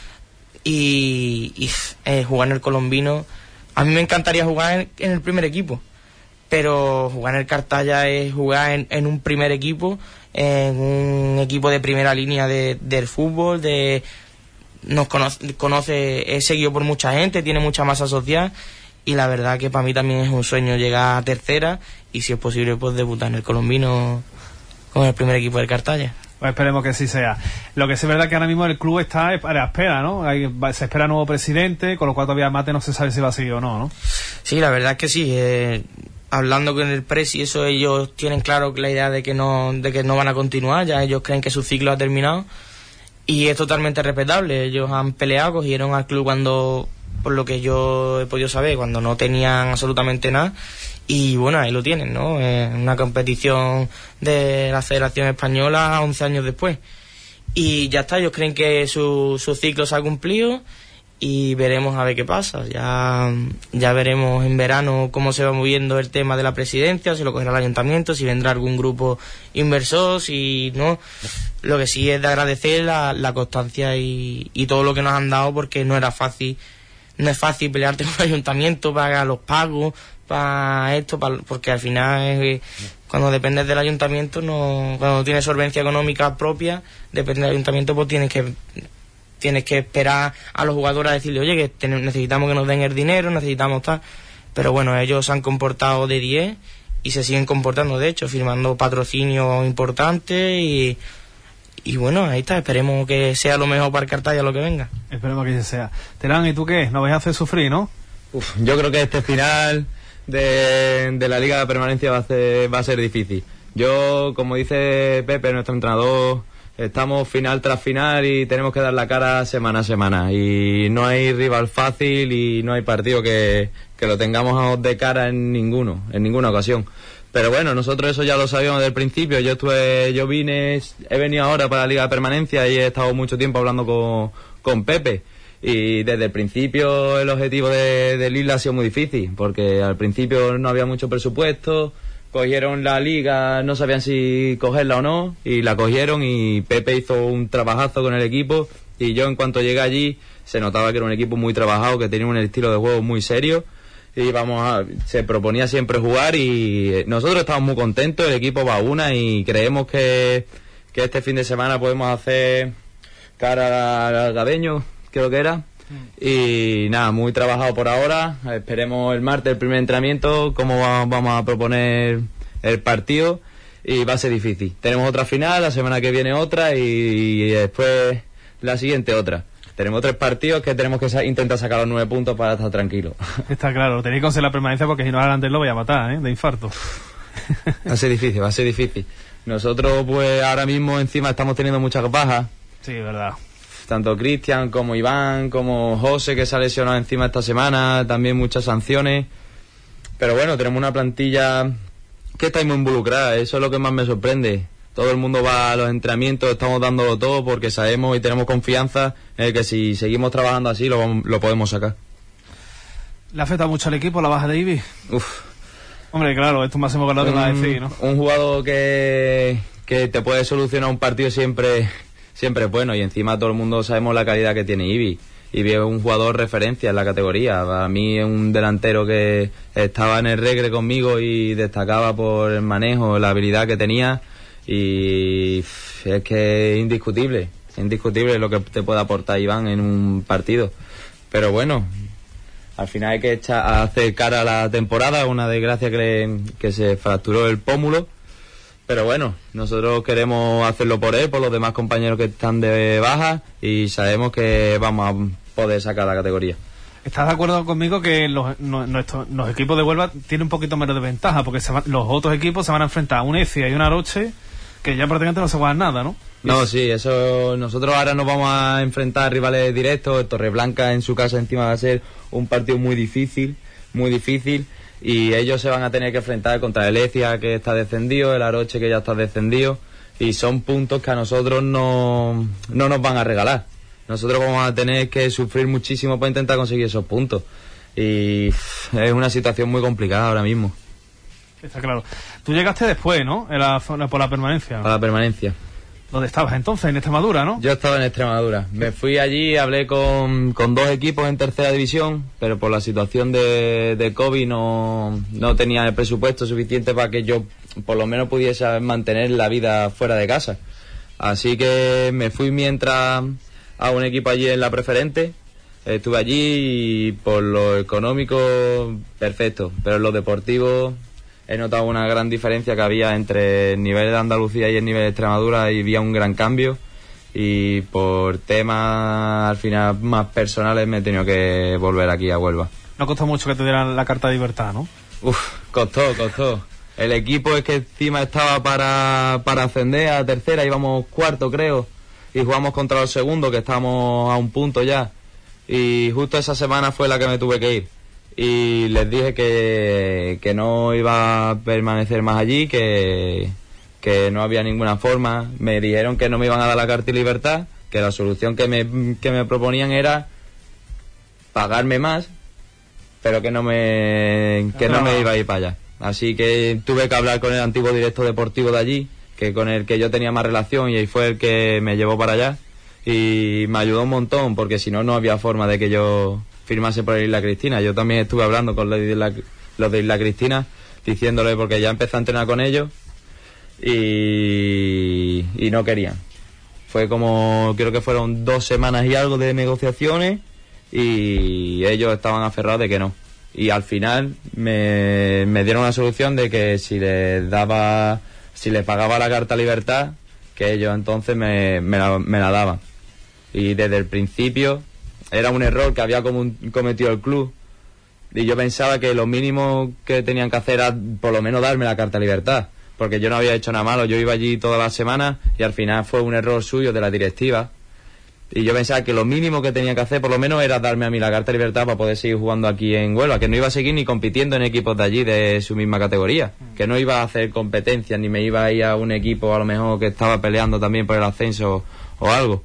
y, y eh, jugar en el Colombino... A mí me encantaría jugar en, en el primer equipo. Pero jugar en el Cartaya es jugar en, en un primer equipo, en un equipo de primera línea de, del fútbol, de nos conoce, conoce, es seguido por mucha gente, tiene mucha masa social y la verdad que para mí también es un sueño llegar a tercera y si es posible pues debutar en el Colombino con el primer equipo del Cartaya. Pues esperemos que sí sea. Lo que sí es verdad que ahora mismo el club está a la espera, ¿no? Hay, se espera nuevo presidente, con lo cual todavía Mate no se sabe si va a seguir o no, ¿no? Sí, la verdad es que sí. Eh, hablando con el presi, eso ellos tienen claro la idea de que no de que no van a continuar, ya ellos creen que su ciclo ha terminado y es totalmente respetable. Ellos han peleado, cogieron al club cuando, por lo que yo he podido saber, cuando no tenían absolutamente nada y bueno, ahí lo tienen, ¿no? Es una competición de la Federación Española once años después y ya está, ellos creen que su, su ciclo se ha cumplido y veremos a ver qué pasa. Ya, ya veremos en verano cómo se va moviendo el tema de la presidencia, si lo cogerá el ayuntamiento, si vendrá algún grupo inversor, si no. Lo que sí es de agradecer la, la constancia y, y todo lo que nos han dado, porque no era fácil, no es fácil pelearte con el ayuntamiento para los pagos, para esto, para, porque al final es, cuando dependes del ayuntamiento, no, cuando tienes solvencia económica propia, depende del ayuntamiento, pues tienes que tienes que esperar a los jugadores a decirle, oye, que ten, necesitamos que nos den el dinero, necesitamos tal. Pero bueno, ellos se han comportado de diez y se siguen comportando, de hecho, firmando patrocinios importantes y, y bueno, ahí está, esperemos que sea lo mejor para el Cartaya lo que venga. Esperemos que sea. Terán, ¿y tú qué? ¿Nos vais a hacer sufrir, no? Uf, yo creo que este final de, de la Liga de Permanencia va a ser, va a ser difícil. Yo, como dice Pepe, nuestro entrenador, estamos final tras final y tenemos que dar la cara semana a semana. Y no hay rival fácil y no hay partido que, que lo tengamos de cara en ninguno, en ninguna ocasión. Pero bueno, nosotros eso ya lo sabíamos desde el principio. Yo estuve, yo vine, he venido ahora para la Liga de Permanencia y he estado mucho tiempo hablando con, con Pepe. Y desde el principio el objetivo de, de Lila ha sido muy difícil, porque al principio no había mucho presupuesto. Cogieron la liga, no sabían si cogerla o no, y la cogieron y Pepe hizo un trabajazo con el equipo, y yo en cuanto llegué allí se notaba que era un equipo muy trabajado, que tenía un estilo de juego muy serio, y vamos a, se proponía siempre jugar, y nosotros estamos muy contentos, el equipo va a una y creemos que, que este fin de semana podemos hacer cara al Gadeño, creo que era. Y nada, muy trabajado por ahora. Esperemos el martes el primer entrenamiento, cómo va, vamos a proponer el partido, y va a ser difícil. Tenemos otra final, la semana que viene otra y, y después la siguiente otra. Tenemos tres partidos que tenemos que sa- intentar sacar los nueve puntos para estar tranquilos. Está claro, tenéis que conseguir la permanencia, porque si no adelante lo voy a matar, ¿eh? De infarto. Va a ser difícil, va a ser difícil. Nosotros pues ahora mismo encima estamos teniendo muchas bajas. Sí, verdad. Tanto Cristian como Iván, como José, que se ha lesionado encima esta semana, también muchas sanciones. Pero bueno, tenemos una plantilla que está muy involucrada, eso es lo que más me sorprende. Todo el mundo va a los entrenamientos, estamos dándolo todo porque sabemos y tenemos confianza en el que si seguimos trabajando así lo, vamos- lo podemos sacar. ¿Le afecta mucho al equipo la baja de Ibi? Uf. Hombre, claro, esto más hemos hablado que va a decir, ¿no? Un jugador que, que te puede solucionar un partido siempre... siempre es bueno, y encima todo el mundo sabemos la calidad que tiene Ibi. Ibi es un jugador referencia en la categoría. Para mí es un delantero que estaba en el regre conmigo y destacaba por el manejo, la habilidad que tenía, y es que es indiscutible, indiscutible lo que te puede aportar Iván en un partido. Pero bueno, al final hay que echar, hacer cara a la temporada, una desgracia que, le, que se fracturó el pómulo. Pero bueno, nosotros queremos hacerlo por él, por los demás compañeros que están de baja, y sabemos que vamos a poder sacar la categoría. ¿Estás de acuerdo conmigo que los, no, nuestros, los equipos de Huelva tienen un poquito menos de ventaja? Porque se van, los otros equipos se van a enfrentar a un Ecija y un Aroche que ya prácticamente no se juegan nada, ¿no? No, sí, eso. Nosotros ahora nos vamos a enfrentar a rivales directos. Torreblanca en su casa encima va a ser un partido muy difícil, muy difícil. Y ellos se van a tener que enfrentar contra el Ecija, que está descendido, el Aroche, que ya está descendido, y son puntos que a nosotros no, no nos van a regalar. Nosotros vamos a tener que sufrir muchísimo para intentar conseguir esos puntos, y uff, es una situación muy complicada ahora mismo. Está claro. Tú llegaste después, ¿no? En la zona por la permanencia. A la permanencia. ¿Dónde estabas entonces? En Extremadura, ¿no? Yo estaba en Extremadura. Me fui allí, hablé con, con dos equipos en tercera división, pero por la situación de, de COVID no, no tenía el presupuesto suficiente para que yo por lo menos pudiese mantener la vida fuera de casa. Así que me fui mientras a un equipo allí en la preferente. Estuve allí y por lo económico, perfecto, pero en lo deportivo he notado una gran diferencia que había entre el nivel de Andalucía y el nivel de Extremadura, y había un gran cambio, y por temas al final más personales me he tenido que volver aquí a Huelva. No costó mucho que te dieran la carta de libertad, ¿no? Uf, costó, costó. El equipo es que encima estaba para, para ascender a tercera, íbamos cuarto creo, y jugamos contra los segundos, que estábamos a un punto ya, y justo esa semana fue la que me tuve que ir. Y les dije que, que no iba a permanecer más allí, que, que no había ninguna forma. Me dijeron que no me iban a dar la carta de libertad, que la solución que me, que me proponían era pagarme más, pero que no me que no me iba a ir para allá. Así que tuve que hablar con el antiguo director deportivo de allí, que con el que yo tenía más relación, y ahí fue el que me llevó para allá y me ayudó un montón, porque si no, no había forma de que yo firmase por el Isla Cristina. Yo también estuve hablando con los de Isla, los de Isla Cristina, diciéndole, porque ya empecé a entrenar con ellos y, y no querían. Fue como, creo que fueron dos semanas y algo de negociaciones y ellos estaban aferrados de que no. Y al final me, me dieron una solución de que si les daba, si les pagaba la carta libertad, que ellos entonces me, me, la, me la daban. Y desde el principio era un error que había cometido el club y yo pensaba que lo mínimo que tenían que hacer era por lo menos darme la carta libertad, porque yo no había hecho nada malo. Yo iba allí todas las semanas y al final fue un error suyo de la directiva. Y yo pensaba que lo mínimo que tenía que hacer por lo menos era darme a mí la carta de libertad para poder seguir jugando aquí en Huelva, que no iba a seguir ni compitiendo en equipos de allí de su misma categoría, que no iba a hacer competencias ni me iba a ir a un equipo a lo mejor que estaba peleando también por el ascenso o algo.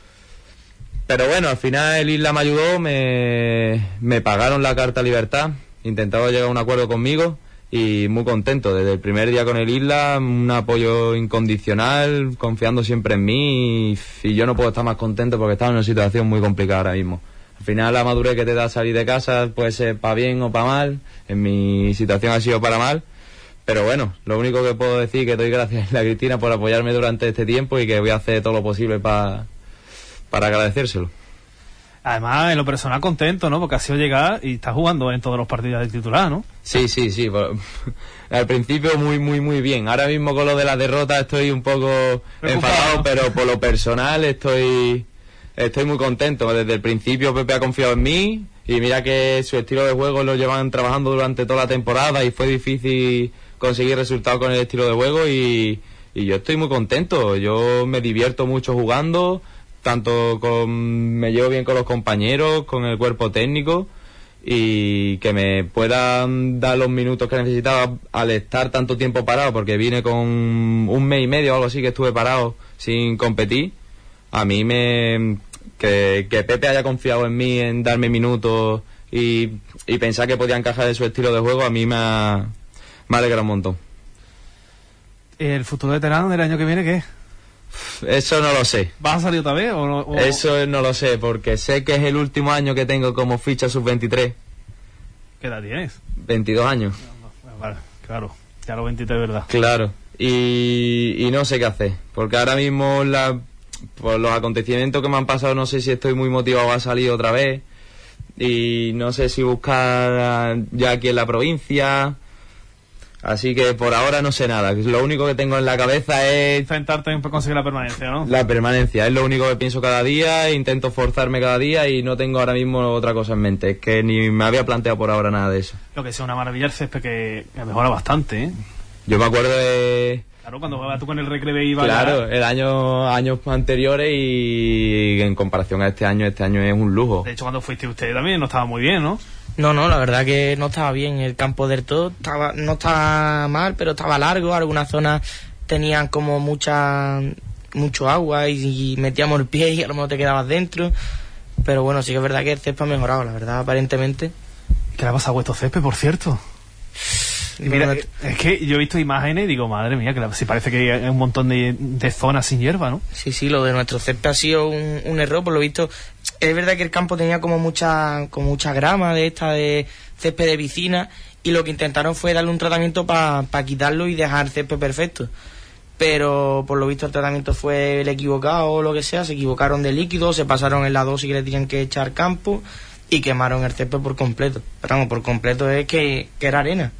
Pero bueno, al final el Isla me ayudó, me, me pagaron la carta de libertad, intentaron llegar a un acuerdo conmigo y muy contento. Desde el primer día con el Isla, un apoyo incondicional, confiando siempre en mí y, y yo no puedo estar más contento porque estaba en una situación muy complicada ahora mismo. Al final la madurez que te da salir de casa puede ser para bien o para mal. En mi situación ha sido para mal, pero bueno, lo único que puedo decir es que doy gracias a la Cristina por apoyarme durante este tiempo y que voy a hacer todo lo posible para, para agradecérselo. Además, en lo personal contento, ¿no? Porque ha sido llegar y está jugando en todos los partidos de titular, ¿no? Sí, sí, sí. Al principio muy, muy, muy bien. Ahora mismo con lo de la derrota estoy un poco enfadado, pero por lo personal estoy estoy muy contento. Desde el principio Pepe ha confiado en mí y mira que su estilo de juego lo llevan trabajando durante toda la temporada y fue difícil conseguir resultados con el estilo de juego y, y yo estoy muy contento. Yo me divierto mucho jugando, tanto con, me llevo bien con los compañeros, con el cuerpo técnico y que me puedan dar los minutos que necesitaba al estar tanto tiempo parado, porque vine con un mes y medio o algo así que estuve parado sin competir. A mí me que, que Pepe haya confiado en mí, en darme minutos y, y pensar que podía encajar en su estilo de juego, a mí me, ha, me alegra un montón. ¿El futuro veterano del año que viene qué? Eso no lo sé. ¿Vas a salir otra vez o no? O... Eso no lo sé, porque sé que es el último año que tengo como ficha sub veintitrés. ¿Qué edad tienes? veintidós años. Vale, claro, ya los veintitrés, ¿verdad? Claro, y, y no sé qué hacer, porque ahora mismo la, por los acontecimientos que me han pasado no sé si estoy muy motivado a salir otra vez y no sé si buscar ya aquí en la provincia. Así que por ahora no sé nada. Lo único que tengo en la cabeza es intentarte en conseguir la permanencia, ¿no? La permanencia, es lo único que pienso cada día, intento forzarme cada día y no tengo ahora mismo otra cosa en mente. Es que ni me había planteado por ahora nada de eso. Lo que es una maravilla el césped que, que mejora bastante, ¿eh? Yo me acuerdo de... Claro, cuando jugabas tú con el Recrebe iba... Claro, el año, años anteriores y en comparación a este año, este año es un lujo. De hecho, cuando fuiste usted también no estaba muy bien, ¿no? No, no, la verdad que no estaba bien. El campo del todo estaba, no estaba mal, pero estaba largo. Algunas zonas tenían como mucha mucho agua y, y metíamos el pie y a lo mejor te quedabas dentro. Pero bueno, sí que es verdad que el césped ha mejorado, la verdad, aparentemente. ¿Qué le ha pasado a vuestro césped, por cierto? Mira, es que yo he visto imágenes y digo, madre mía, que si parece que hay un montón de, de zonas sin hierba, ¿no? Sí, sí, lo de nuestro césped ha sido un, un error, por lo visto. Es verdad que el campo tenía como mucha como mucha grama de esta de césped de piscina y lo que intentaron fue darle un tratamiento para pa quitarlo y dejar el césped perfecto. Pero por lo visto el tratamiento fue el equivocado o lo que sea, se equivocaron de líquido, se pasaron en la dosis que le tenían que echar campo y quemaron el césped por completo. Pero vamos, por completo es que, que era arena.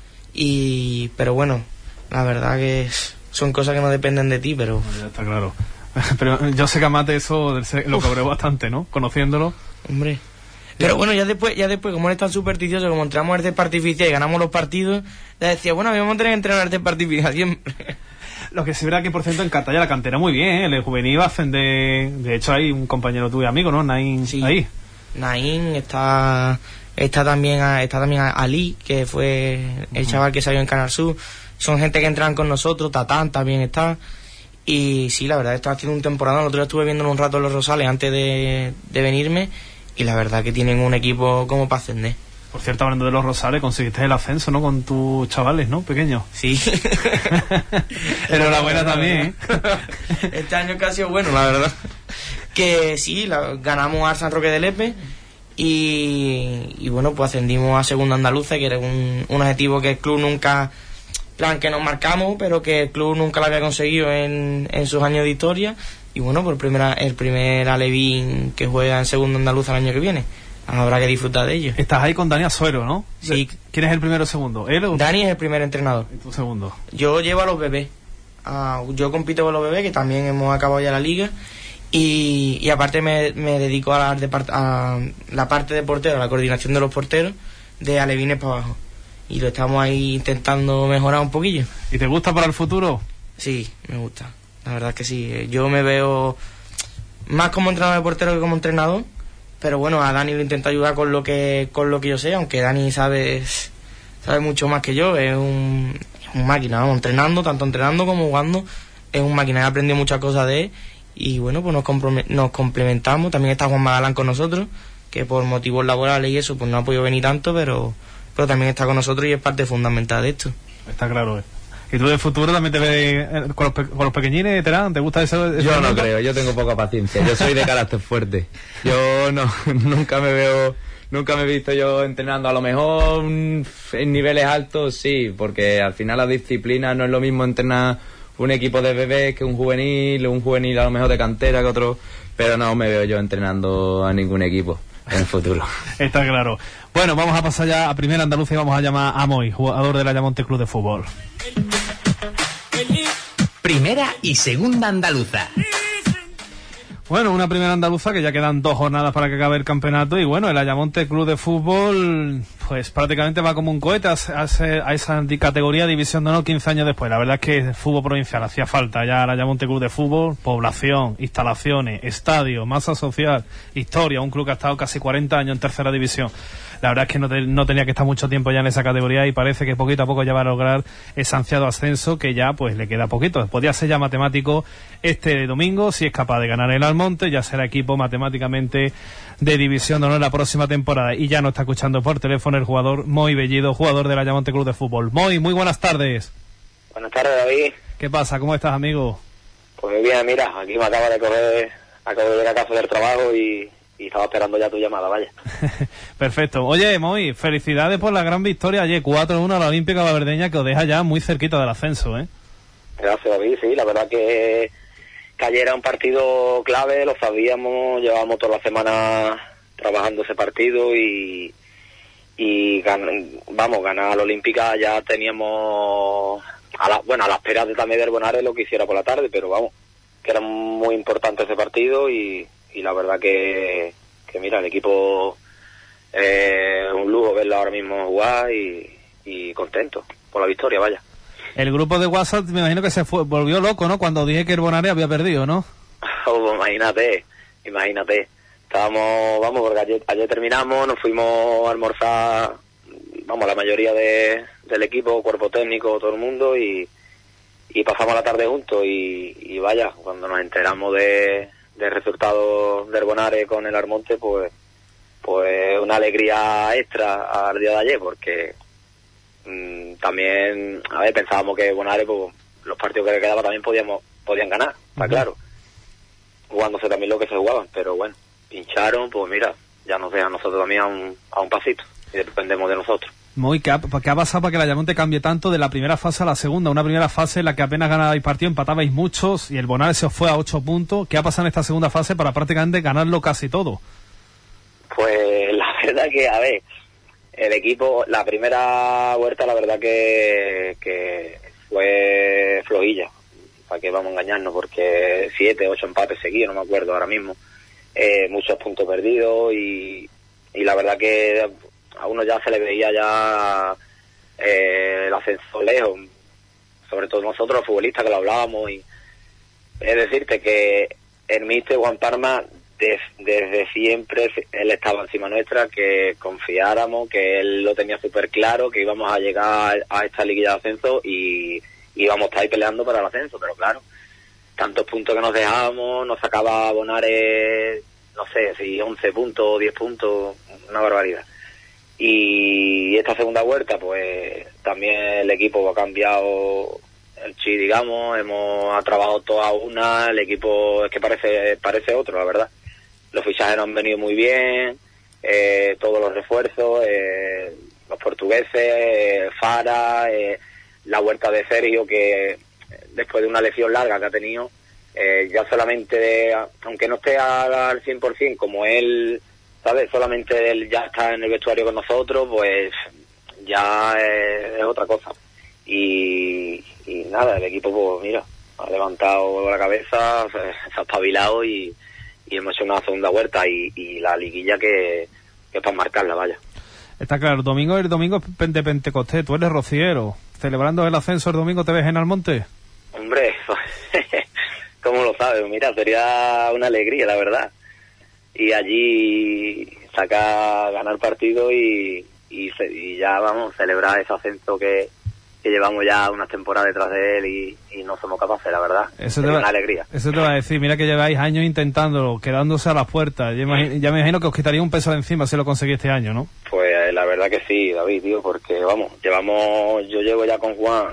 Y pero bueno, la verdad que son cosas que no dependen de ti, pero... Ya está claro. Pero yo sé que a Mate eso lo cobró bastante, ¿no? Conociéndolo. Hombre. Pero bueno, ya después, ya después, como él es tan supersticioso, como entramos al césped artificial y ganamos los partidos, le decía, bueno, vamos a tener que entrenar al césped artificial siempre. Lo que sí verá que, por cierto, en Cartaya la cantera muy bien, ¿eh? El juvenil va a ascender. De hecho, hay un compañero tuyo amigo, ¿no? Naín, sí. Ahí. Naín, está... Está también está también Ali, que fue el uh-huh. chaval que salió en Canal Sur. Son gente que entran con nosotros. Tatán también está. Y sí, la verdad, está haciendo un temporada. El otro día estuve viéndolo un rato en Los Rosales antes de, de venirme. y la verdad que tienen un equipo como para ascender. Por cierto, hablando de los Rosales, conseguiste el ascenso, ¿no? Con tus chavales, ¿no? Pequeños. Sí. Enhorabuena también, ¿eh? Este año que ha sido bueno, la verdad. Que sí, la, ganamos al San Roque de Lepe y, y bueno, pues ascendimos a Segunda Andaluza, que era un, un objetivo que el club nunca, plan que nos marcamos, pero que el club nunca lo había conseguido en, en sus años de historia. Y bueno, por primera, el primer alevín que juega en Segunda Andaluza el año que viene. Habrá que disfrutar de ello. Estás ahí con Dani Azuero, ¿no? Sí. ¿Quién es el primero o segundo? ¿Él o...? Dani es el primer entrenador. ¿Y tú segundo? Yo llevo a los bebés. Uh, yo compito con los bebés, que también hemos acabado ya la liga. Y, y aparte me, me dedico a la, a la parte de portero, a la coordinación de los porteros, de alevines para abajo. Y lo estamos ahí intentando mejorar un poquillo. ¿Y te gusta para el futuro? Sí, me gusta. La verdad es que sí. Yo me veo más como entrenador de portero que como entrenador. Pero bueno, a Dani lo intento ayudar con lo que con lo que yo sé, aunque Dani sabe sabe mucho más que yo. Es un, es un máquina, vamos, entrenando, tanto entrenando como jugando. Es un máquina, he aprendido muchas cosas de él. Y bueno, pues nos, nos complementamos. También está Juan Magalán con nosotros, que por motivos laborales y eso, pues no ha podido venir tanto, pero, pero también está con nosotros y es parte fundamental de esto. Está claro, ¿eh? ¿Y tú de futuro también te ves con los, pe con los pequeñines, Terán? ¿Te gusta eso? eso yo no mundo? creo, yo tengo poca paciencia. Yo soy de carácter fuerte. Yo no, nunca me veo, nunca me he visto yo entrenando. A lo mejor en niveles altos, sí, porque al final la disciplina no es lo mismo entrenar un equipo de bebés que un juvenil, un juvenil a lo mejor de cantera que otro, pero no me veo yo entrenando a ningún equipo en el futuro. Está claro. Bueno, vamos a pasar ya a Primera Andalucía y vamos a llamar a Moy, jugador del Ayamonte Club de Fútbol. Primera y Segunda Andaluza. Bueno, una Primera Andaluza que ya quedan dos jornadas para que acabe el campeonato y bueno, el Ayamonte Club de Fútbol pues prácticamente va como un cohete a, a, a esa categoría División de Honor quince años después. La verdad es que el fútbol provincial hacía falta ya el Ayamonte Club de Fútbol, población, instalaciones, estadio, masa social, historia, un club que ha estado casi cuarenta años en tercera división. La verdad es que no, te, no tenía que estar mucho tiempo ya en esa categoría y parece que poquito a poco ya va a lograr ese ansiado ascenso que ya pues le queda poquito. Podría ser ya matemático este domingo, si es capaz de ganar el Almonte, ya será equipo matemáticamente de División de Honor la próxima temporada. Y ya nos está escuchando por teléfono el jugador Moy Bellido, jugador del Ayamonte Club de Fútbol. Moy, muy buenas tardes. Buenas tardes, David. ¿Qué pasa? ¿Cómo estás, amigo? Pues muy bien, mira, aquí me acaba de coger, acabo de ver a casa del trabajo y... y estaba esperando ya tu llamada, vaya. Perfecto. Oye, Moy, felicidades por la gran victoria ayer, cuatro uno a la Olímpica Valverdeña, que os deja ya muy cerquita del ascenso, ¿eh? Gracias, David, sí, la verdad que, que ayer era un partido clave, lo sabíamos, llevábamos toda la semana trabajando ese partido y, y gan, vamos, ganar a la Olímpica ya teníamos, a la, bueno, a la espera de también del Bonares lo que hiciera por la tarde, pero vamos, que era muy importante ese partido y y la verdad que, que mira, el equipo es eh, un lujo verlo ahora mismo jugar y, y contento por la victoria, vaya. El grupo de WhatsApp me imagino que se fue, volvió loco, ¿no? Cuando dije que el Bonares había perdido, ¿no? Oh, imagínate, imagínate. Estábamos, vamos, porque ayer, ayer terminamos, nos fuimos a almorzar, vamos, la mayoría de, del equipo, cuerpo técnico, todo el mundo y, y pasamos la tarde juntos y, y vaya, cuando nos enteramos de... del resultado del Bonares con el Almonte, pues pues una alegría extra al día de ayer, porque mmm, también, a ver, pensábamos que Bonares, pues, los partidos que le quedaban también podíamos podían ganar, está uh-huh. claro, jugándose también lo que se jugaban, pero bueno, pincharon, pues mira, ya nos dejan nosotros también a un, a un pasito, y dependemos de nosotros. Muy, ¿qué ha, ¿qué ha pasado para que el Ayamonte cambie tanto de la primera fase a la segunda? Una primera fase en la que apenas ganabais partido, empatabais muchos y el Bonares se os fue a ocho puntos. ¿Qué ha pasado en esta segunda fase para prácticamente ganarlo casi todo? Pues la verdad que, a ver, el equipo, la primera vuelta la verdad que, que fue flojilla. ¿Para qué vamos a engañarnos? Porque siete, ocho empates seguidos, no me acuerdo ahora mismo. Eh, muchos puntos perdidos y, y la verdad que... a uno ya se le veía ya eh, el ascenso lejos, sobre todo nosotros los futbolistas que lo hablábamos, y es decirte que el míster Juan Parma des, desde siempre él estaba encima nuestra, que confiáramos, que él lo tenía súper claro, que íbamos a llegar a esta liguilla de ascenso y íbamos a estar ahí peleando para el ascenso, pero claro, tantos puntos que nos dejábamos, nos sacaba Bonares no sé, si once puntos o diez puntos, una barbaridad. Y esta segunda vuelta, pues también el equipo ha cambiado el chi, digamos, hemos ha trabajado toda una, el equipo es que parece parece otro, la verdad. Los fichajes nos han venido muy bien, eh, todos los refuerzos, eh, los portugueses, eh, Fara, eh, la vuelta de Sergio, que después de una lesión larga que ha tenido, eh, ya solamente, de, aunque no esté al cien por ciento como él, ¿sabes? Solamente él ya está en el vestuario con nosotros, pues ya es, es otra cosa. Y, y nada, el equipo, pues mira, ha levantado la cabeza, se, se ha espabilado y, y hemos hecho una segunda vuelta y, y la liguilla que, que es para marcarla, vaya. Está claro, domingo el domingo es de Pentecostés, tú eres rociero, celebrando el ascenso el domingo, ¿te ves en Almonte? Hombre, ¿cómo lo sabes? Mira, sería una alegría, la verdad. Y allí sacar, ganar partido y, y, y ya vamos, celebrar ese ascenso que, que llevamos ya unas temporadas detrás de él y, y no somos capaces, la verdad. Eso sería te va, una alegría. Eso te va a decir, mira que lleváis años intentándolo, quedándose a las puertas. Ya, imagino, ya me imagino que os quitaría un peso de encima si lo conseguís este año, ¿no? Pues la verdad que sí, David, tío, porque vamos, llevamos, yo llevo ya con Juan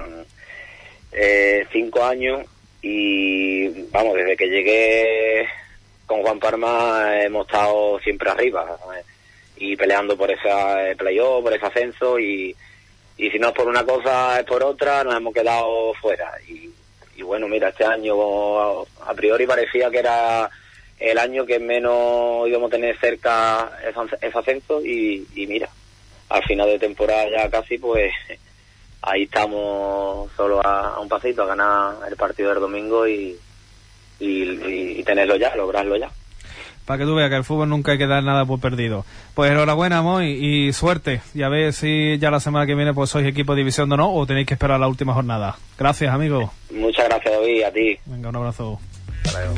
eh, cinco años y vamos, desde que llegué con Juan Parma hemos estado siempre arriba, ¿sabes? Y peleando por ese playoff, por ese ascenso y, y si no es por una cosa es por otra, nos hemos quedado fuera y, y bueno, mira, este año a priori parecía que era el año que menos íbamos a tener cerca ese, ese ascenso y, y mira, al final de temporada ya casi, pues ahí estamos solo a, a un pasito a ganar el partido del domingo y, y, y, y tenerlo ya, lograrlo ya. Para que tú veas que el fútbol nunca hay que dar nada por perdido. Pues enhorabuena, Moy, y suerte. Y a ver si ya la semana que viene pues sois equipo de división o no, o tenéis que esperar la última jornada. Gracias, amigo. Muchas gracias, David, a ti. Venga, un abrazo. Hasta luego.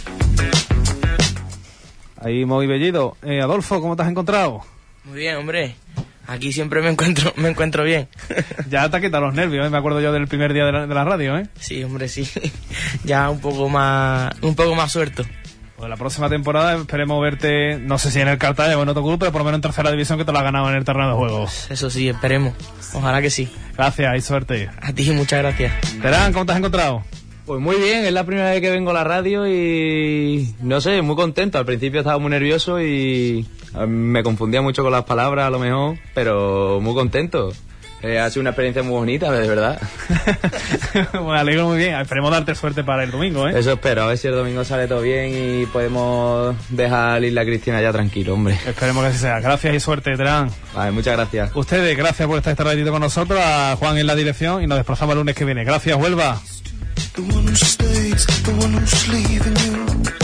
Ahí, Moy Bellido. Eh, Adolfo, ¿cómo te has encontrado? Muy bien, hombre. Aquí siempre me encuentro me encuentro bien. Ya te ha quitado los nervios, ¿eh? Me acuerdo yo del primer día de la, de la radio, ¿eh? Sí, hombre, sí. Ya un poco más un poco más suelto. Pues la próxima temporada esperemos verte, no sé si en el Cartagena o en otro club, pero por lo menos en tercera división que te la has ganado en el terreno de juego. Eso sí, esperemos. Ojalá que sí. Gracias y suerte. A ti, muchas gracias. Terán, ¿cómo te has encontrado? Pues muy bien, es la primera vez que vengo a la radio y no sé, muy contento. Al principio estaba muy nervioso y me confundía mucho con las palabras a lo mejor, pero muy contento. Eh, ha sido una experiencia muy bonita, de verdad. Me alegro muy bien, esperemos darte suerte para el domingo, ¿eh? Eso espero, a ver si el domingo sale todo bien y podemos dejar a Isla Cristina ya tranquilo, hombre. Esperemos que así sea. Gracias y suerte, Terán. Vale, muchas gracias. Ustedes, gracias por estar este ratito con nosotros, a Juan en la dirección y nos desplazamos el lunes que viene. Gracias, Huelva. The one who stays, the one who's leaving you.